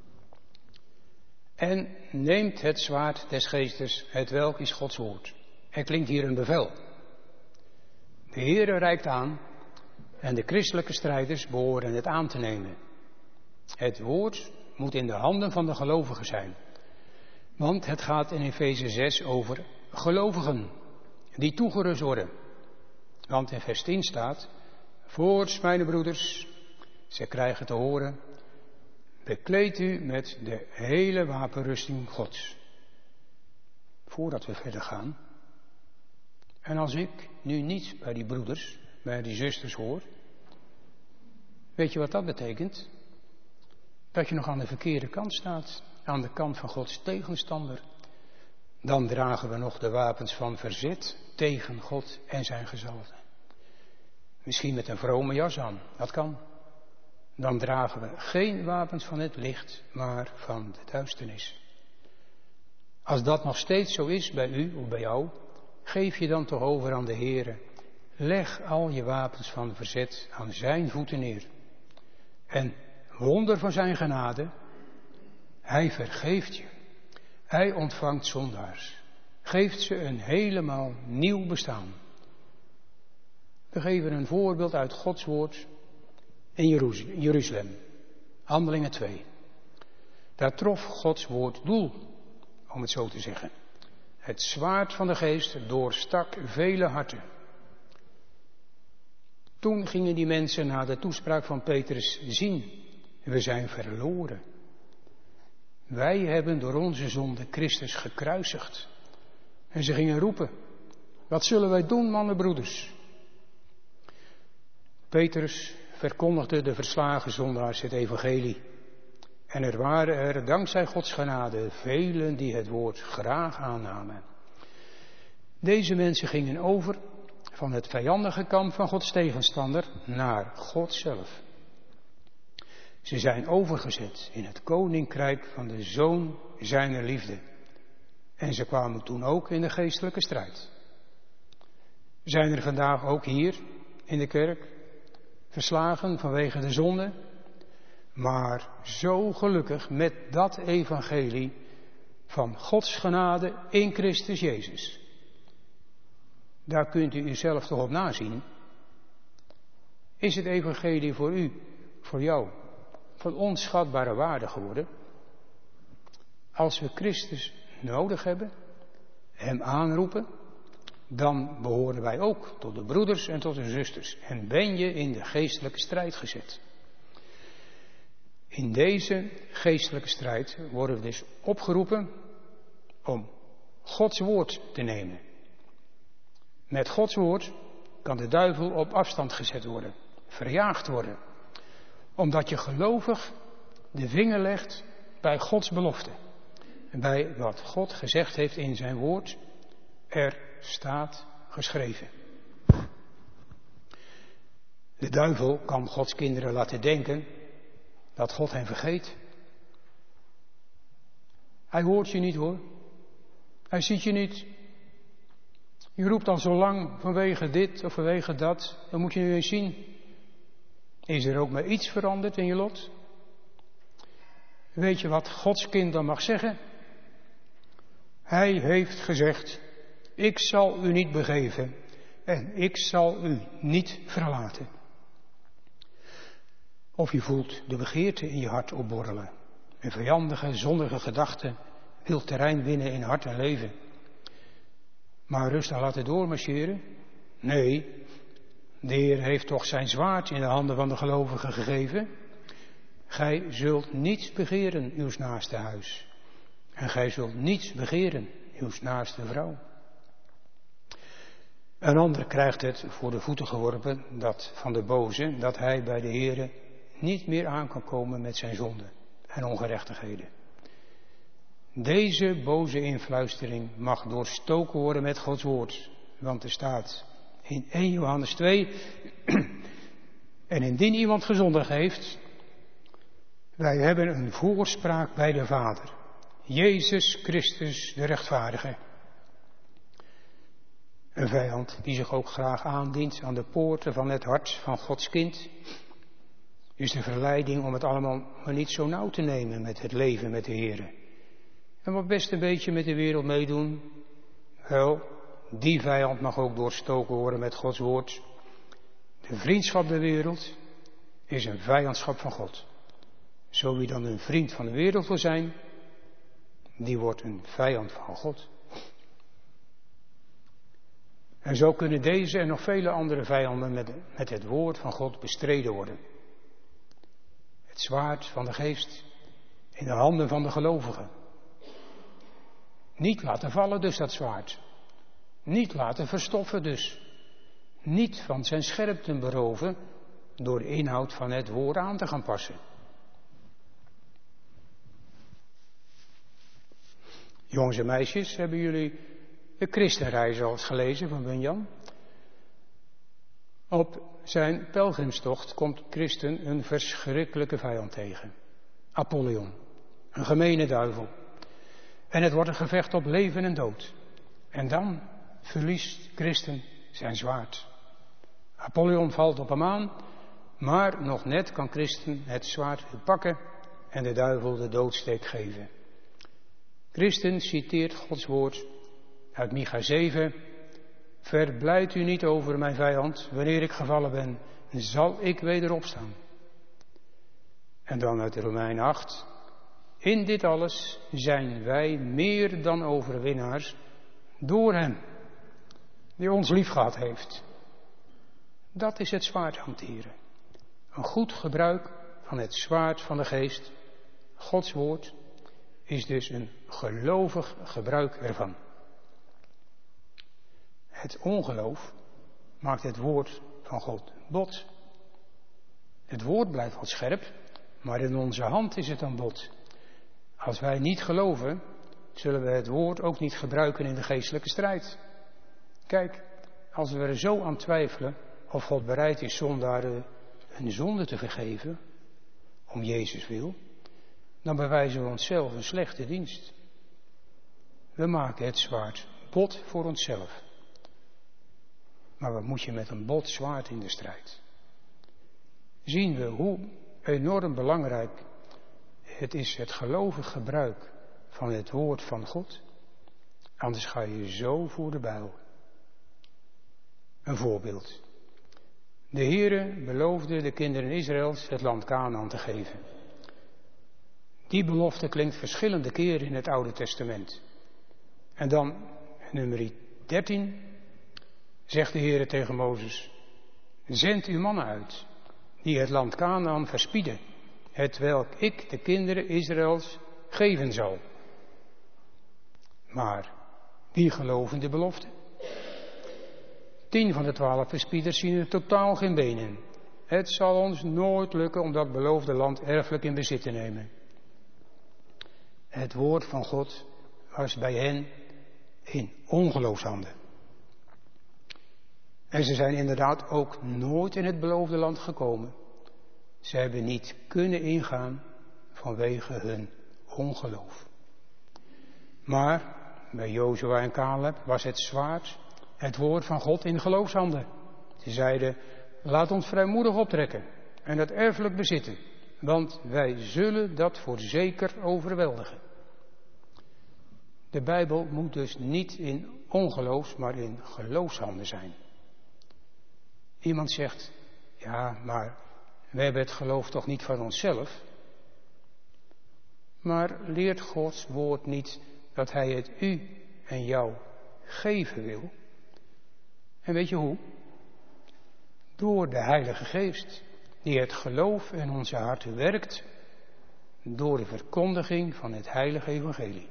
En neemt het zwaard des geestes, hetwelk is Gods woord. Er klinkt hier een bevel. De Heere reikt aan en de christelijke strijders behoren het aan te nemen. Het woord moet in de handen van de gelovigen zijn. Want het gaat in Efeze zes over gelovigen die toegerust worden. Want in vers tien staat, voorts mijn broeders, ze krijgen te horen, bekleed u met de hele wapenrusting Gods. Voordat we verder gaan. En als ik nu niet bij die broeders, bij die zusters hoor, weet je wat dat betekent? Dat je nog aan de verkeerde kant staat, aan de kant van Gods tegenstander. Dan dragen we nog de wapens van verzet tegen God en zijn gezalfde. Misschien met een vrome jas aan, dat kan. Dan dragen we geen wapens van het licht, maar van de duisternis. Als dat nog steeds zo is bij u of bij jou, geef je dan toch over aan de Heere. Leg al je wapens van verzet aan zijn voeten neer. En wonder van zijn genade, hij vergeeft je. Hij ontvangt zondaars. Geeft ze een helemaal nieuw bestaan. We geven een voorbeeld uit Gods woord in Jeruzalem. Handelingen twee. Daar trof Gods woord doel, om het zo te zeggen. Het zwaard van de geest doorstak vele harten. Toen gingen die mensen na de toespraak van Petrus zien, we zijn verloren. Wij hebben door onze zonde Christus gekruisigd. En ze gingen roepen, wat zullen wij doen, mannen broeders? Petrus verkondigde de verslagen zondaars het evangelie. En er waren er, dankzij Gods genade, velen die het woord graag aannamen. Deze mensen gingen over van het vijandige kamp van Gods tegenstander naar God zelf. Ze zijn overgezet in het koninkrijk van de Zoon zijner liefde. En ze kwamen toen ook in de geestelijke strijd. Zijn er vandaag ook hier in de kerk verslagen vanwege de zonde, maar zo gelukkig met dat evangelie van Gods genade in Christus Jezus. Daar kunt u uzelf toch op nazien. Is het evangelie voor u, voor jou, van onschatbare waarde geworden? Als we Christus nodig hebben, hem aanroepen, dan behoren wij ook tot de broeders en tot de zusters. En ben je in de geestelijke strijd gezet. In deze geestelijke strijd worden we dus opgeroepen om Gods woord te nemen. Met Gods woord kan de duivel op afstand gezet worden, verjaagd worden. Omdat je gelovig de vinger legt bij Gods belofte. Bij wat God gezegd heeft in zijn woord, er staat geschreven. De duivel kan Gods kinderen laten denken dat God hen vergeet. Hij hoort je niet hoor. Hij ziet je niet. Je roept al zo lang vanwege dit of vanwege dat. Dan moet je nu eens zien. Is er ook maar iets veranderd in je lot? Weet je wat Gods kind dan mag zeggen? Hij heeft gezegd, ik zal u niet begeven en ik zal u niet verlaten. Of je voelt de begeerte in je hart opborrelen. Een vijandige, zondige gedachte wil terrein winnen in hart en leven. Maar rustig laten doormarcheren? Nee, de Heer heeft toch zijn zwaard in de handen van de gelovigen gegeven. Gij zult niets begeren, uws naaste huis. En gij zult niets begeren, uws naaste vrouw. Een ander krijgt het voor de voeten geworpen, dat van de boze, dat hij bij de Heere niet meer aan kan komen met zijn zonden en ongerechtigheden. Deze boze influistering mag doorstoken worden met Gods woord. Want er staat in eerste Johannes twee, en indien iemand gezondigd heeft, wij hebben een voorspraak bij de Vader, Jezus Christus de rechtvaardige. Een vijand die zich ook graag aandient aan de poorten van het hart van Gods kind, is de verleiding om het allemaal maar niet zo nauw te nemen met het leven met de Heere. En wat best een beetje met de wereld meedoen, wel, die vijand mag ook doorstoken worden met Gods woord. De vriendschap der wereld is een vijandschap van God. Zo wie dan een vriend van de wereld wil zijn, die wordt een vijand van God. En zo kunnen deze en nog vele andere vijanden met, met het woord van God bestreden worden. Het zwaard van de geest in de handen van de gelovigen. Niet laten vallen dus dat zwaard. Niet laten verstoffen dus. Niet van zijn scherpte beroven door de inhoud van het woord aan te gaan passen. Jongens en meisjes, hebben jullie de Christenreis al eens gelezen van Bunyan? Op zijn pelgrimstocht komt Christen een verschrikkelijke vijand tegen. Apollyon, een gemene duivel. En het wordt een gevecht op leven en dood. En dan verliest Christen zijn zwaard. Apollyon valt op hem aan, maar nog net kan Christen het zwaard pakken en de duivel de doodsteek geven. Christen citeert Gods woord uit Micha zeven. Verblijd u niet over mijn vijand, wanneer ik gevallen ben, zal ik weder opstaan. En dan uit Romeinen acht. In dit alles zijn wij meer dan overwinnaars door hem, die ons liefgehad heeft. Dat is het zwaard hanteren. Een goed gebruik van het zwaard van de geest, Gods woord, is dus een gelovig gebruik ervan. Het ongeloof maakt het woord van God bot. Het woord blijft wat scherp, maar in onze hand is het dan bot. Als wij niet geloven, zullen we het woord ook niet gebruiken in de geestelijke strijd. Kijk, als we er zo aan twijfelen of God bereid is zondaren een zonde te vergeven, om Jezus wil, dan bewijzen we onszelf een slechte dienst. We maken het zwaard bot voor onszelf. Maar wat moet je met een bot zwaard in de strijd? Zien we hoe enorm belangrijk het is het gelovig gebruik van het woord van God. Anders ga je zo voor de bijl. Een voorbeeld. De Heere beloofde de kinderen Israëls het land Kanaan te geven. Die belofte klinkt verschillende keren in het Oude Testament. En dan, nummer dertien, zegt de Heere tegen Mozes: zend uw mannen uit, die het land Kanaan verspieden, hetwelk ik de kinderen Israëls geven zal. Maar wie geloven de belofte? Tien van de twaalf verspieders zien er totaal geen been in. Het zal ons nooit lukken om dat beloofde land erfelijk in bezit te nemen. Het woord van God was bij hen in ongeloofshanden. En ze zijn inderdaad ook nooit in het beloofde land gekomen. Ze hebben niet kunnen ingaan vanwege hun ongeloof. Maar bij Jozua en Caleb was het zwaard, het woord van God, in geloofshanden. Ze zeiden: laat ons vrijmoedig optrekken en het erfelijk bezitten, want wij zullen dat voorzeker overweldigen. De Bijbel moet dus niet in ongeloofs, maar in geloofshanden zijn. Iemand zegt, ja, maar we hebben het geloof toch niet van onszelf? Maar leert Gods woord niet dat hij het u en jou geven wil? En weet je hoe? Door de Heilige Geest, die het geloof in onze harten werkt, door de verkondiging van het heilige evangelie.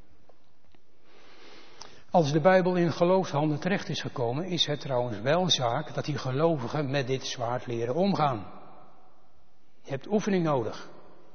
Als de Bijbel in geloofshanden terecht is gekomen, is het trouwens wel zaak dat die gelovigen met dit zwaard leren omgaan. Je hebt oefening nodig.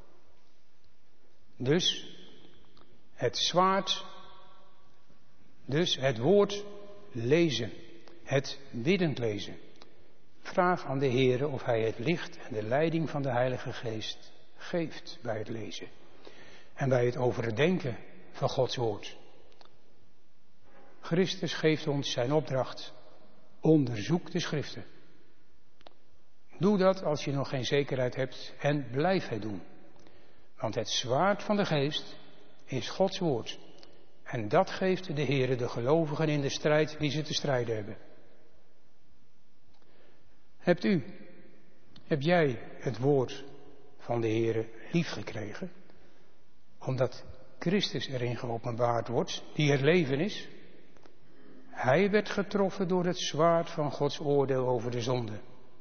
Dus het zwaard, dus het woord lezen, het biddend lezen. Vraag aan de Heere of hij het licht en de leiding van de Heilige Geest geeft bij het lezen. En bij het overdenken van Gods woord. Christus geeft ons zijn opdracht. Onderzoek de schriften. Doe dat als je nog geen zekerheid hebt en blijf het doen. Want het zwaard van de geest is Gods woord. En dat geeft de Heere de gelovigen in de strijd die ze te strijden hebben. Hebt u, heb jij het woord van de Heere lief gekregen? Omdat Christus erin geopenbaard wordt, die het leven is. Hij werd getroffen door het zwaard van Gods oordeel over de zonde.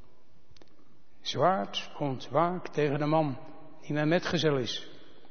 Zwaard ontwaakt tegen de man die mijn metgezel is.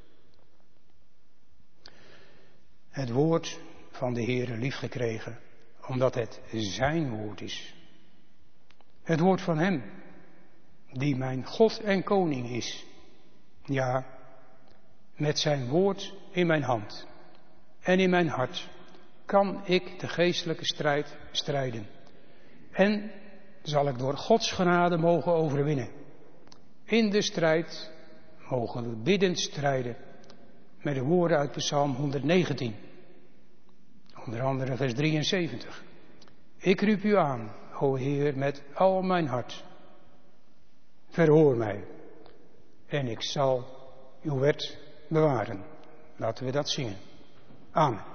Het woord van de Heere lief gekregen, omdat het zijn woord is. Het woord van hem, die mijn God en koning is. Ja, met zijn woord in mijn hand en in mijn hart kan ik de geestelijke strijd strijden. En zal ik door Gods genade mogen overwinnen. In de strijd mogen we biddend strijden met de woorden uit Psalm honderdnegentien. Onder andere vers drieënzeventig. Ik roep u aan, o Heer, met al mijn hart. Verhoor mij en ik zal uw wet bewaren. Laten we dat zingen. Amen.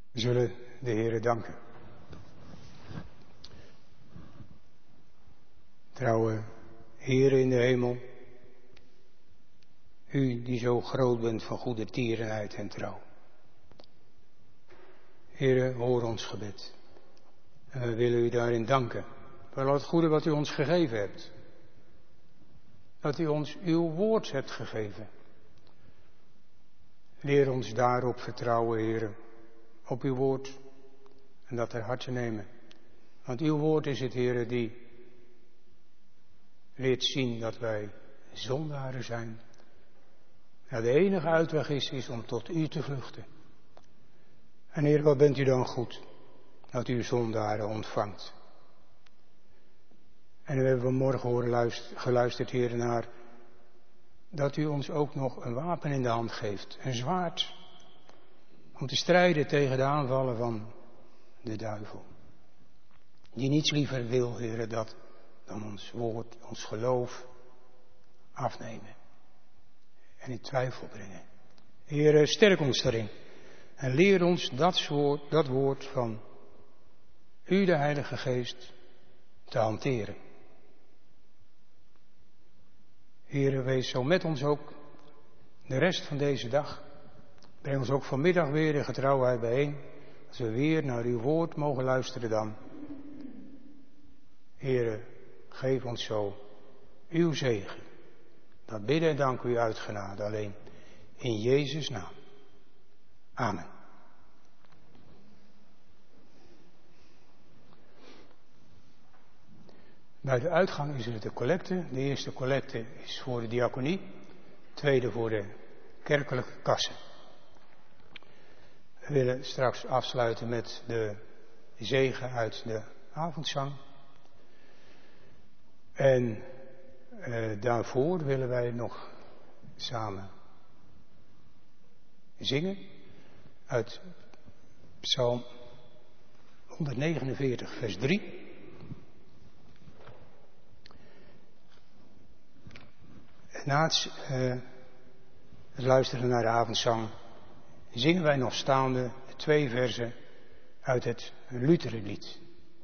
We zullen de Heere danken. Trouwe Heere in de hemel, u die zo groot bent van goede tierenheid en trouw. Heere, hoor ons gebed. En we willen u daarin danken voor al het goede wat u ons gegeven hebt. Dat u ons uw woord hebt gegeven. Leer ons daarop vertrouwen, Heere, op uw woord en dat ter harte nemen. Want uw woord is het, Heere, die leert zien dat wij zondaren zijn. Ja, de enige uitweg is, is om tot u te vluchten. En Heer, wat bent u dan goed, dat u zondaren ontvangt. En we hebben vanmorgen horen luisteren, geluisterd, Heer, naar dat u ons ook nog een wapen in de hand geeft, een zwaard, om te strijden tegen de aanvallen van de duivel. Die niets liever wil, Heer, dat dan ons woord, ons geloof afnemen en in twijfel brengen. Heer, sterk ons daarin en leer ons dat woord, dat woord van u, de Heilige Geest, te hanteren. Heer, wees zo met ons ook de rest van deze dag. Breng ons ook vanmiddag weer in getrouwheid bijeen, als we weer naar uw woord mogen luisteren dan. Heer, geef ons zo uw zegen. Dat bidden en dank u uitgenade alleen in Jezus' naam. Amen. Bij de uitgang is er de collecte. De eerste collecte is voor de diaconie. De tweede voor de kerkelijke kassen. We willen straks afsluiten met de zegen uit de avondzang. En uh, daarvoor willen wij nog samen zingen uit Psalm honderdnegenenveertig, vers drie. Na het, uh, het luisteren naar de avondzang zingen wij nog staande twee verzen uit het Lutherenlied.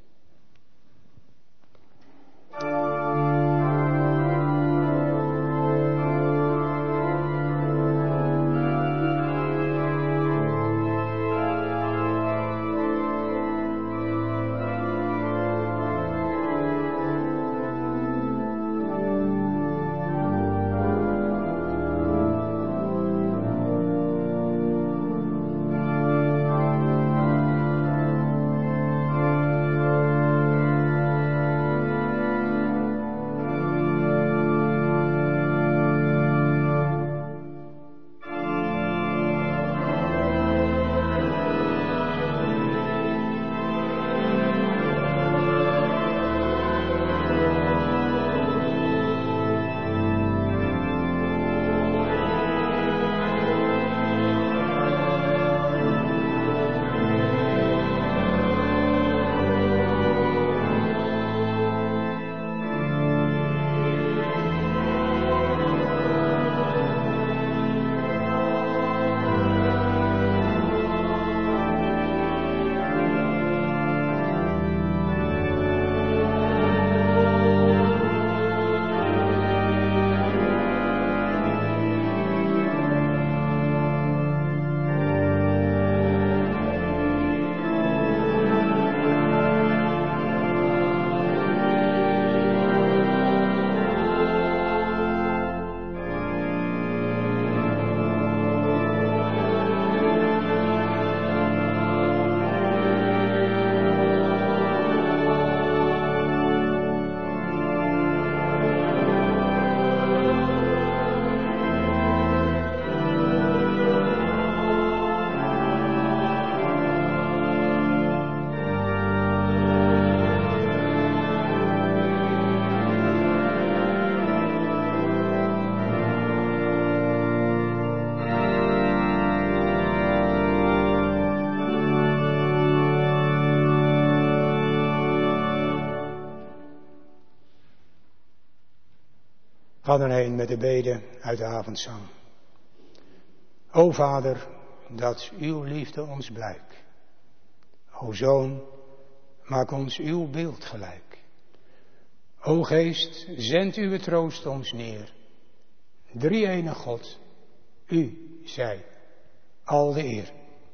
Ga dan heen met de bede uit de avondzang. O Vader, dat uw liefde ons blijkt. O Zoon, maak ons uw beeld gelijk. O Geest, zend uw troost ons neer. Drie-ene God, u zij al de eer.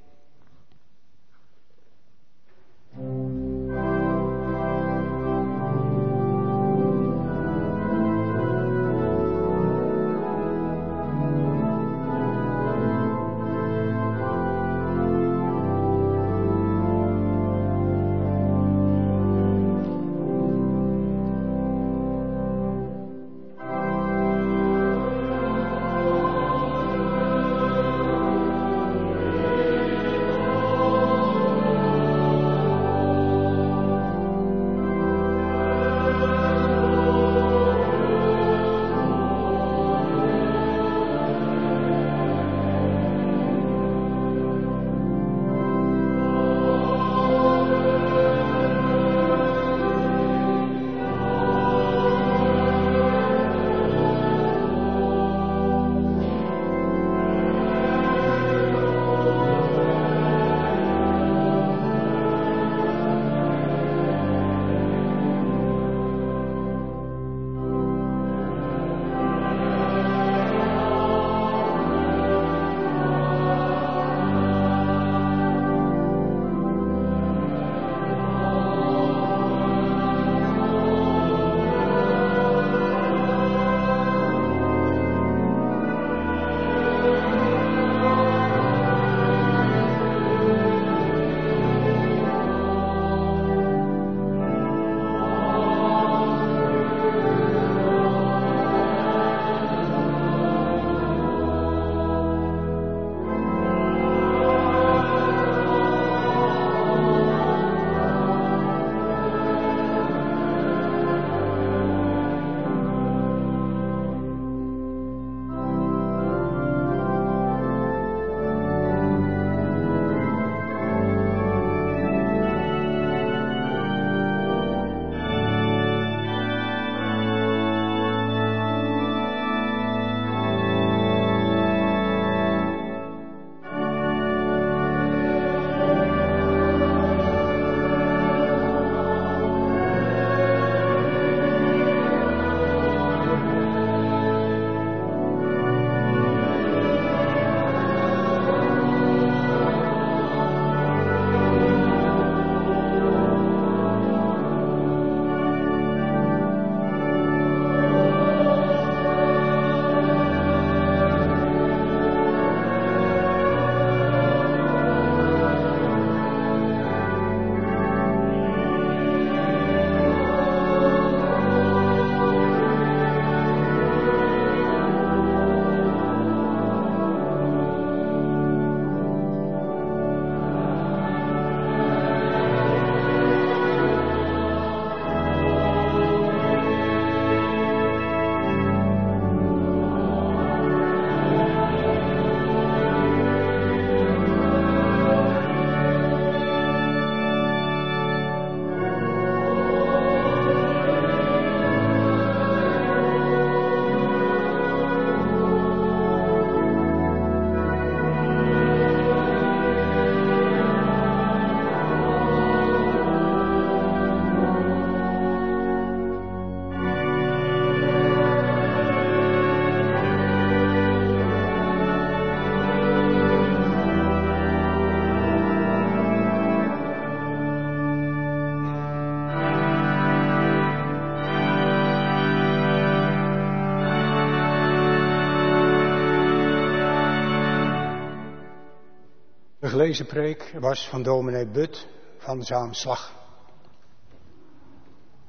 De gelezen preek was van dominee But van Zaamslag.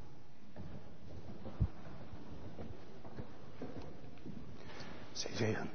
Zegen.